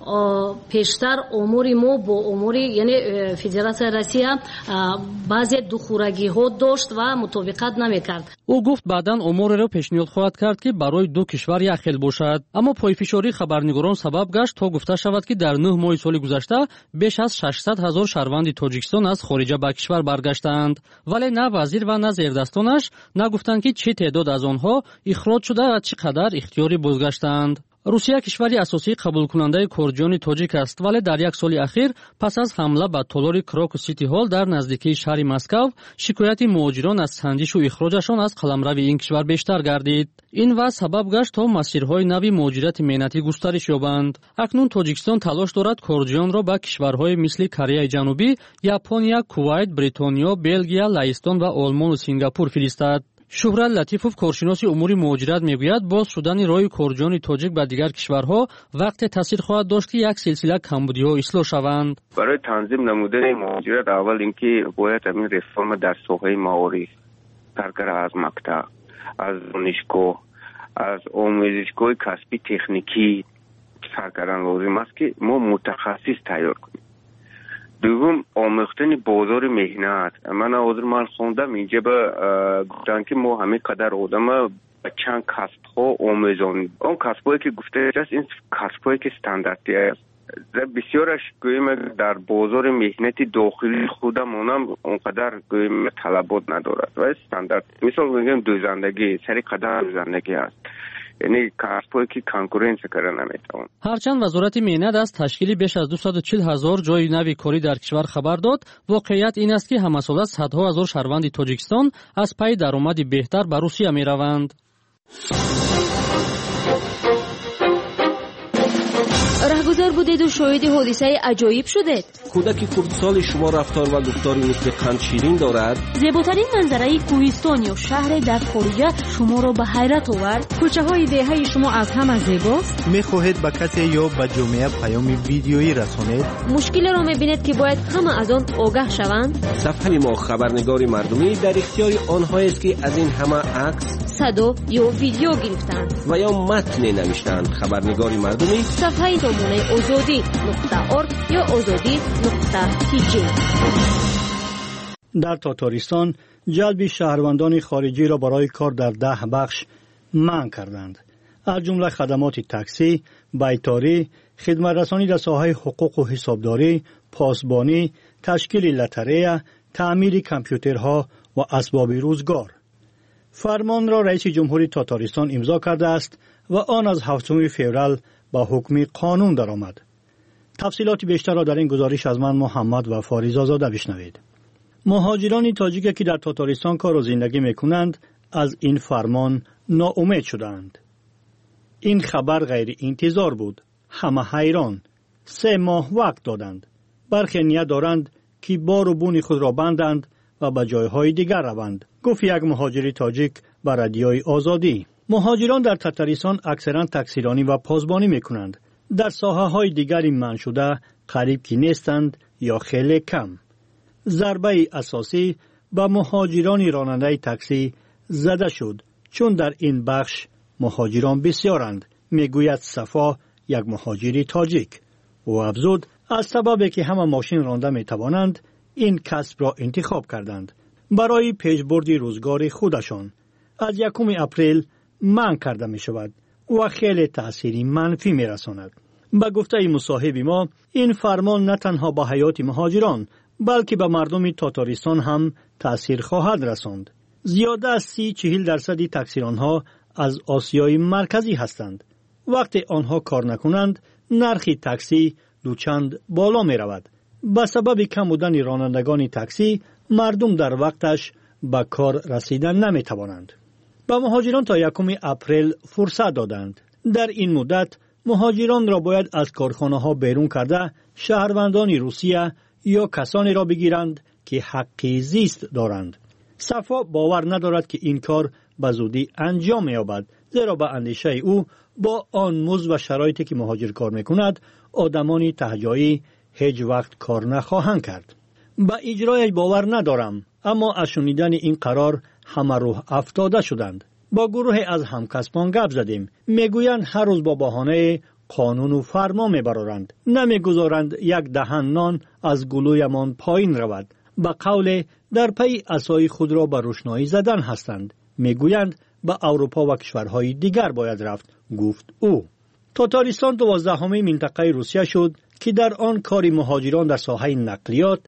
پیشتر امور ما با امور یعنی فدراسیای روسیه بعضی دخورگی ها داشت و مطابقت نمیکرد. او گفت بعداً امور را پیشنهاد خواهد کرد که برای دو کشور یک خیل باشد، اما پایفشاری خبرنگاران سبب گشت تا گفته شود که در نه ماه سال گذشته بیش از ششصد هزار شهروند تاجیکستان از خارج به کشور برگشتند، ولی نه وزیر و نه زیردستانش نگفتند که چه تعداد از آنها اخراج شده و چقدر اختیاری بازگشتند. روسیه کشوری اساسی قبول کننده کردیان تاجیک است، ولی در یک سال اخیر پس از حمله به تالار کراکو سیتی هال در نزدیکی شهر مسکو شکایت مهاجران از سنجش و اخراجشان از قلمرو این کشور بیشتر گردید. این وضع سبب گشت تا مسیرهای نوی مهاجرت مهنتی گسترش یابند. اکنون تاجیکستان تلاش دارد کردیان را به کشورهای مثل کره جنوبی، ژاپنیا، کویت، بریتانیا، بلژیا، لهستان و آلمان و سینگاپور فرستد. شهرت لطیفوف کارشناس امور مهاجرت میگوید باز شدن راه کردیان تاجیک به دیگر کشورها وقت تاثیر خواهد داشت که یک سلسله کمبودی‌ها اصلاح شوند. برای تنظیم نمودن مهاجرت اول اینکه باید همین رفرم در ساحه معارف، کارگر از مکتب، از دانشگاه، از آموزشگاه کسبی تکنیکی سرگران لازم است که ما متخصص تیار کنیم. دوم آموختن بازار مهنت. من حاضر من خوندم اینجا به گفتن که ما همه قدر آدم به چند کسب ها آموزانیم. اون کسب هایی که گفته است این کسب هایی که استانداردی است. بسیارش گویم در بازار مهنتی داخلی خودمون هم اونقدر گویم طلبات ندارد و استاندارد. مثال میگم دوزندگی سری قدر دوزندگی است، یعنی کسب‌هایی که کنکورنس کردن نمیتوان. هرچند وزارت مهنت از تشکیل بیش از دویست و چهل هزار جای نوی کاری در کشور خبر داد، واقعیت این است که همساله صدها هزار شهروند تاجیکستان از پی درآمد بهتر به روسیه میروند. رهگذر بودید و شاهد حادثه عجایب شدید. کودک کردستان شما رفتار و گفتاری مثل قند شیرین دارد. زیباترین منظره کوهستان یا شهر در خارجه شما را به حیرت آورد. کوچه های دهه شما از همه زیباست. میخواهید به کسی یا به جامعه پیام ویدیویی رسانید؟ مشکل را میبینید که باید همه از آن آگاه شوند. صفحه ما خبرنگاری مردمی در اختیار آنهایی است که از این همه عکس، صدا یا ویدیو گرفتند و یا متن نوشتند. خبرنگاری مردمی صفحه نمونه آزادی نقطه اورگ یا آزادی نقطه تی جی. در تاتارستان جلب شهروندان خارجی را برای کار در ده بخش منع کردند، از جمله خدمات تاکسی، بیتاری، خدمت رسانی در ساحه حقوق و حسابداری، پاسبانی، تشکیل لاتاریه، تعمیر کامپیوترها و اسباب روزگار. فرمان را رئیس جمهوری تاتارستان امضا کرده است و آن از هفتم فوریه با حکم قانون درآمد. تفصیلات بیشتر را در این گزارش از من محمد و فاریزاده بشنوید. مهاجران تاجیک که در تاتارستان کار و زندگی میکنند از این فرمان ناامید شدند. این خبر غیر انتظار بود. همه حیران. سه ماه وقت دادند. برخی نیت دارند که بار و بون خود را بندند و به جایهای دیگر روند، گفت یک مهاجر تاجیک به رادیوی آزادی. مهاجران در تاتارستان اکثرا تاکسیرانی و پاسبانی میکنند. در ساحه های دیگری منع شده قریب که نیستند یا خیلی کم. ضربه اساسی به مهاجران راننده تاکسی زده شد، چون در این بخش مهاجران بسیارند، میگوید صفا، یک مهاجری تاجیک. و افزود از سببی که همه ماشین رانده می توانند این کسب را انتخاب کردند برای پیشبرد روزگار خودشان. از یکم اپریل منع کرده می شود و خیلی تأثیری منفی می رساند. به گفته مصاحب ما این فرمان نه تنها به حیات مهاجران بلکه به مردم تاتارستان هم تأثیر خواهد رساند. زیاده از سی چهل درصدی تاکسیرانها از آسیای مرکزی هستند. وقتی آنها کار نکنند نرخ تاکسی دوچند بالا می رود. به سبب کم بودن رانندگان تاکسی مردم در وقتش به کار رسیدن نمی توانند. به مهاجران تا یکم اپریل فرصت دادند. در این مدت مهاجران را باید از کارخانه ها بیرون کرده شهروندان روسیه یا کسانی را بگیرند که حقی زیست دارند. صفا باور ندارد که این کار به زودی انجام یابد، زیرا به اندیشه او با آن مزد و شرایطی که مهاجر کار میکند آدمان تهجایی هیچ وقت کار نخواهند کرد. به اجرایش باور ندارم، اما از شنیدن این قرار همه روح افتاده شدند. با گروه از همکسبان گپ زدیم، میگویند هر روز با بهانه قانون و فرمان میبرند، نمیگذارند یک دهن نان از گلویمان پایین رود. به قول در پی عصای خود را به روشنایی زدن هستند. میگویند به اروپا و کشورهای دیگر باید رفت، گفت او. تاتارستان دوازدهمین منطقه روسیه شد که در آن کار مهاجران در ساحه نقلیات،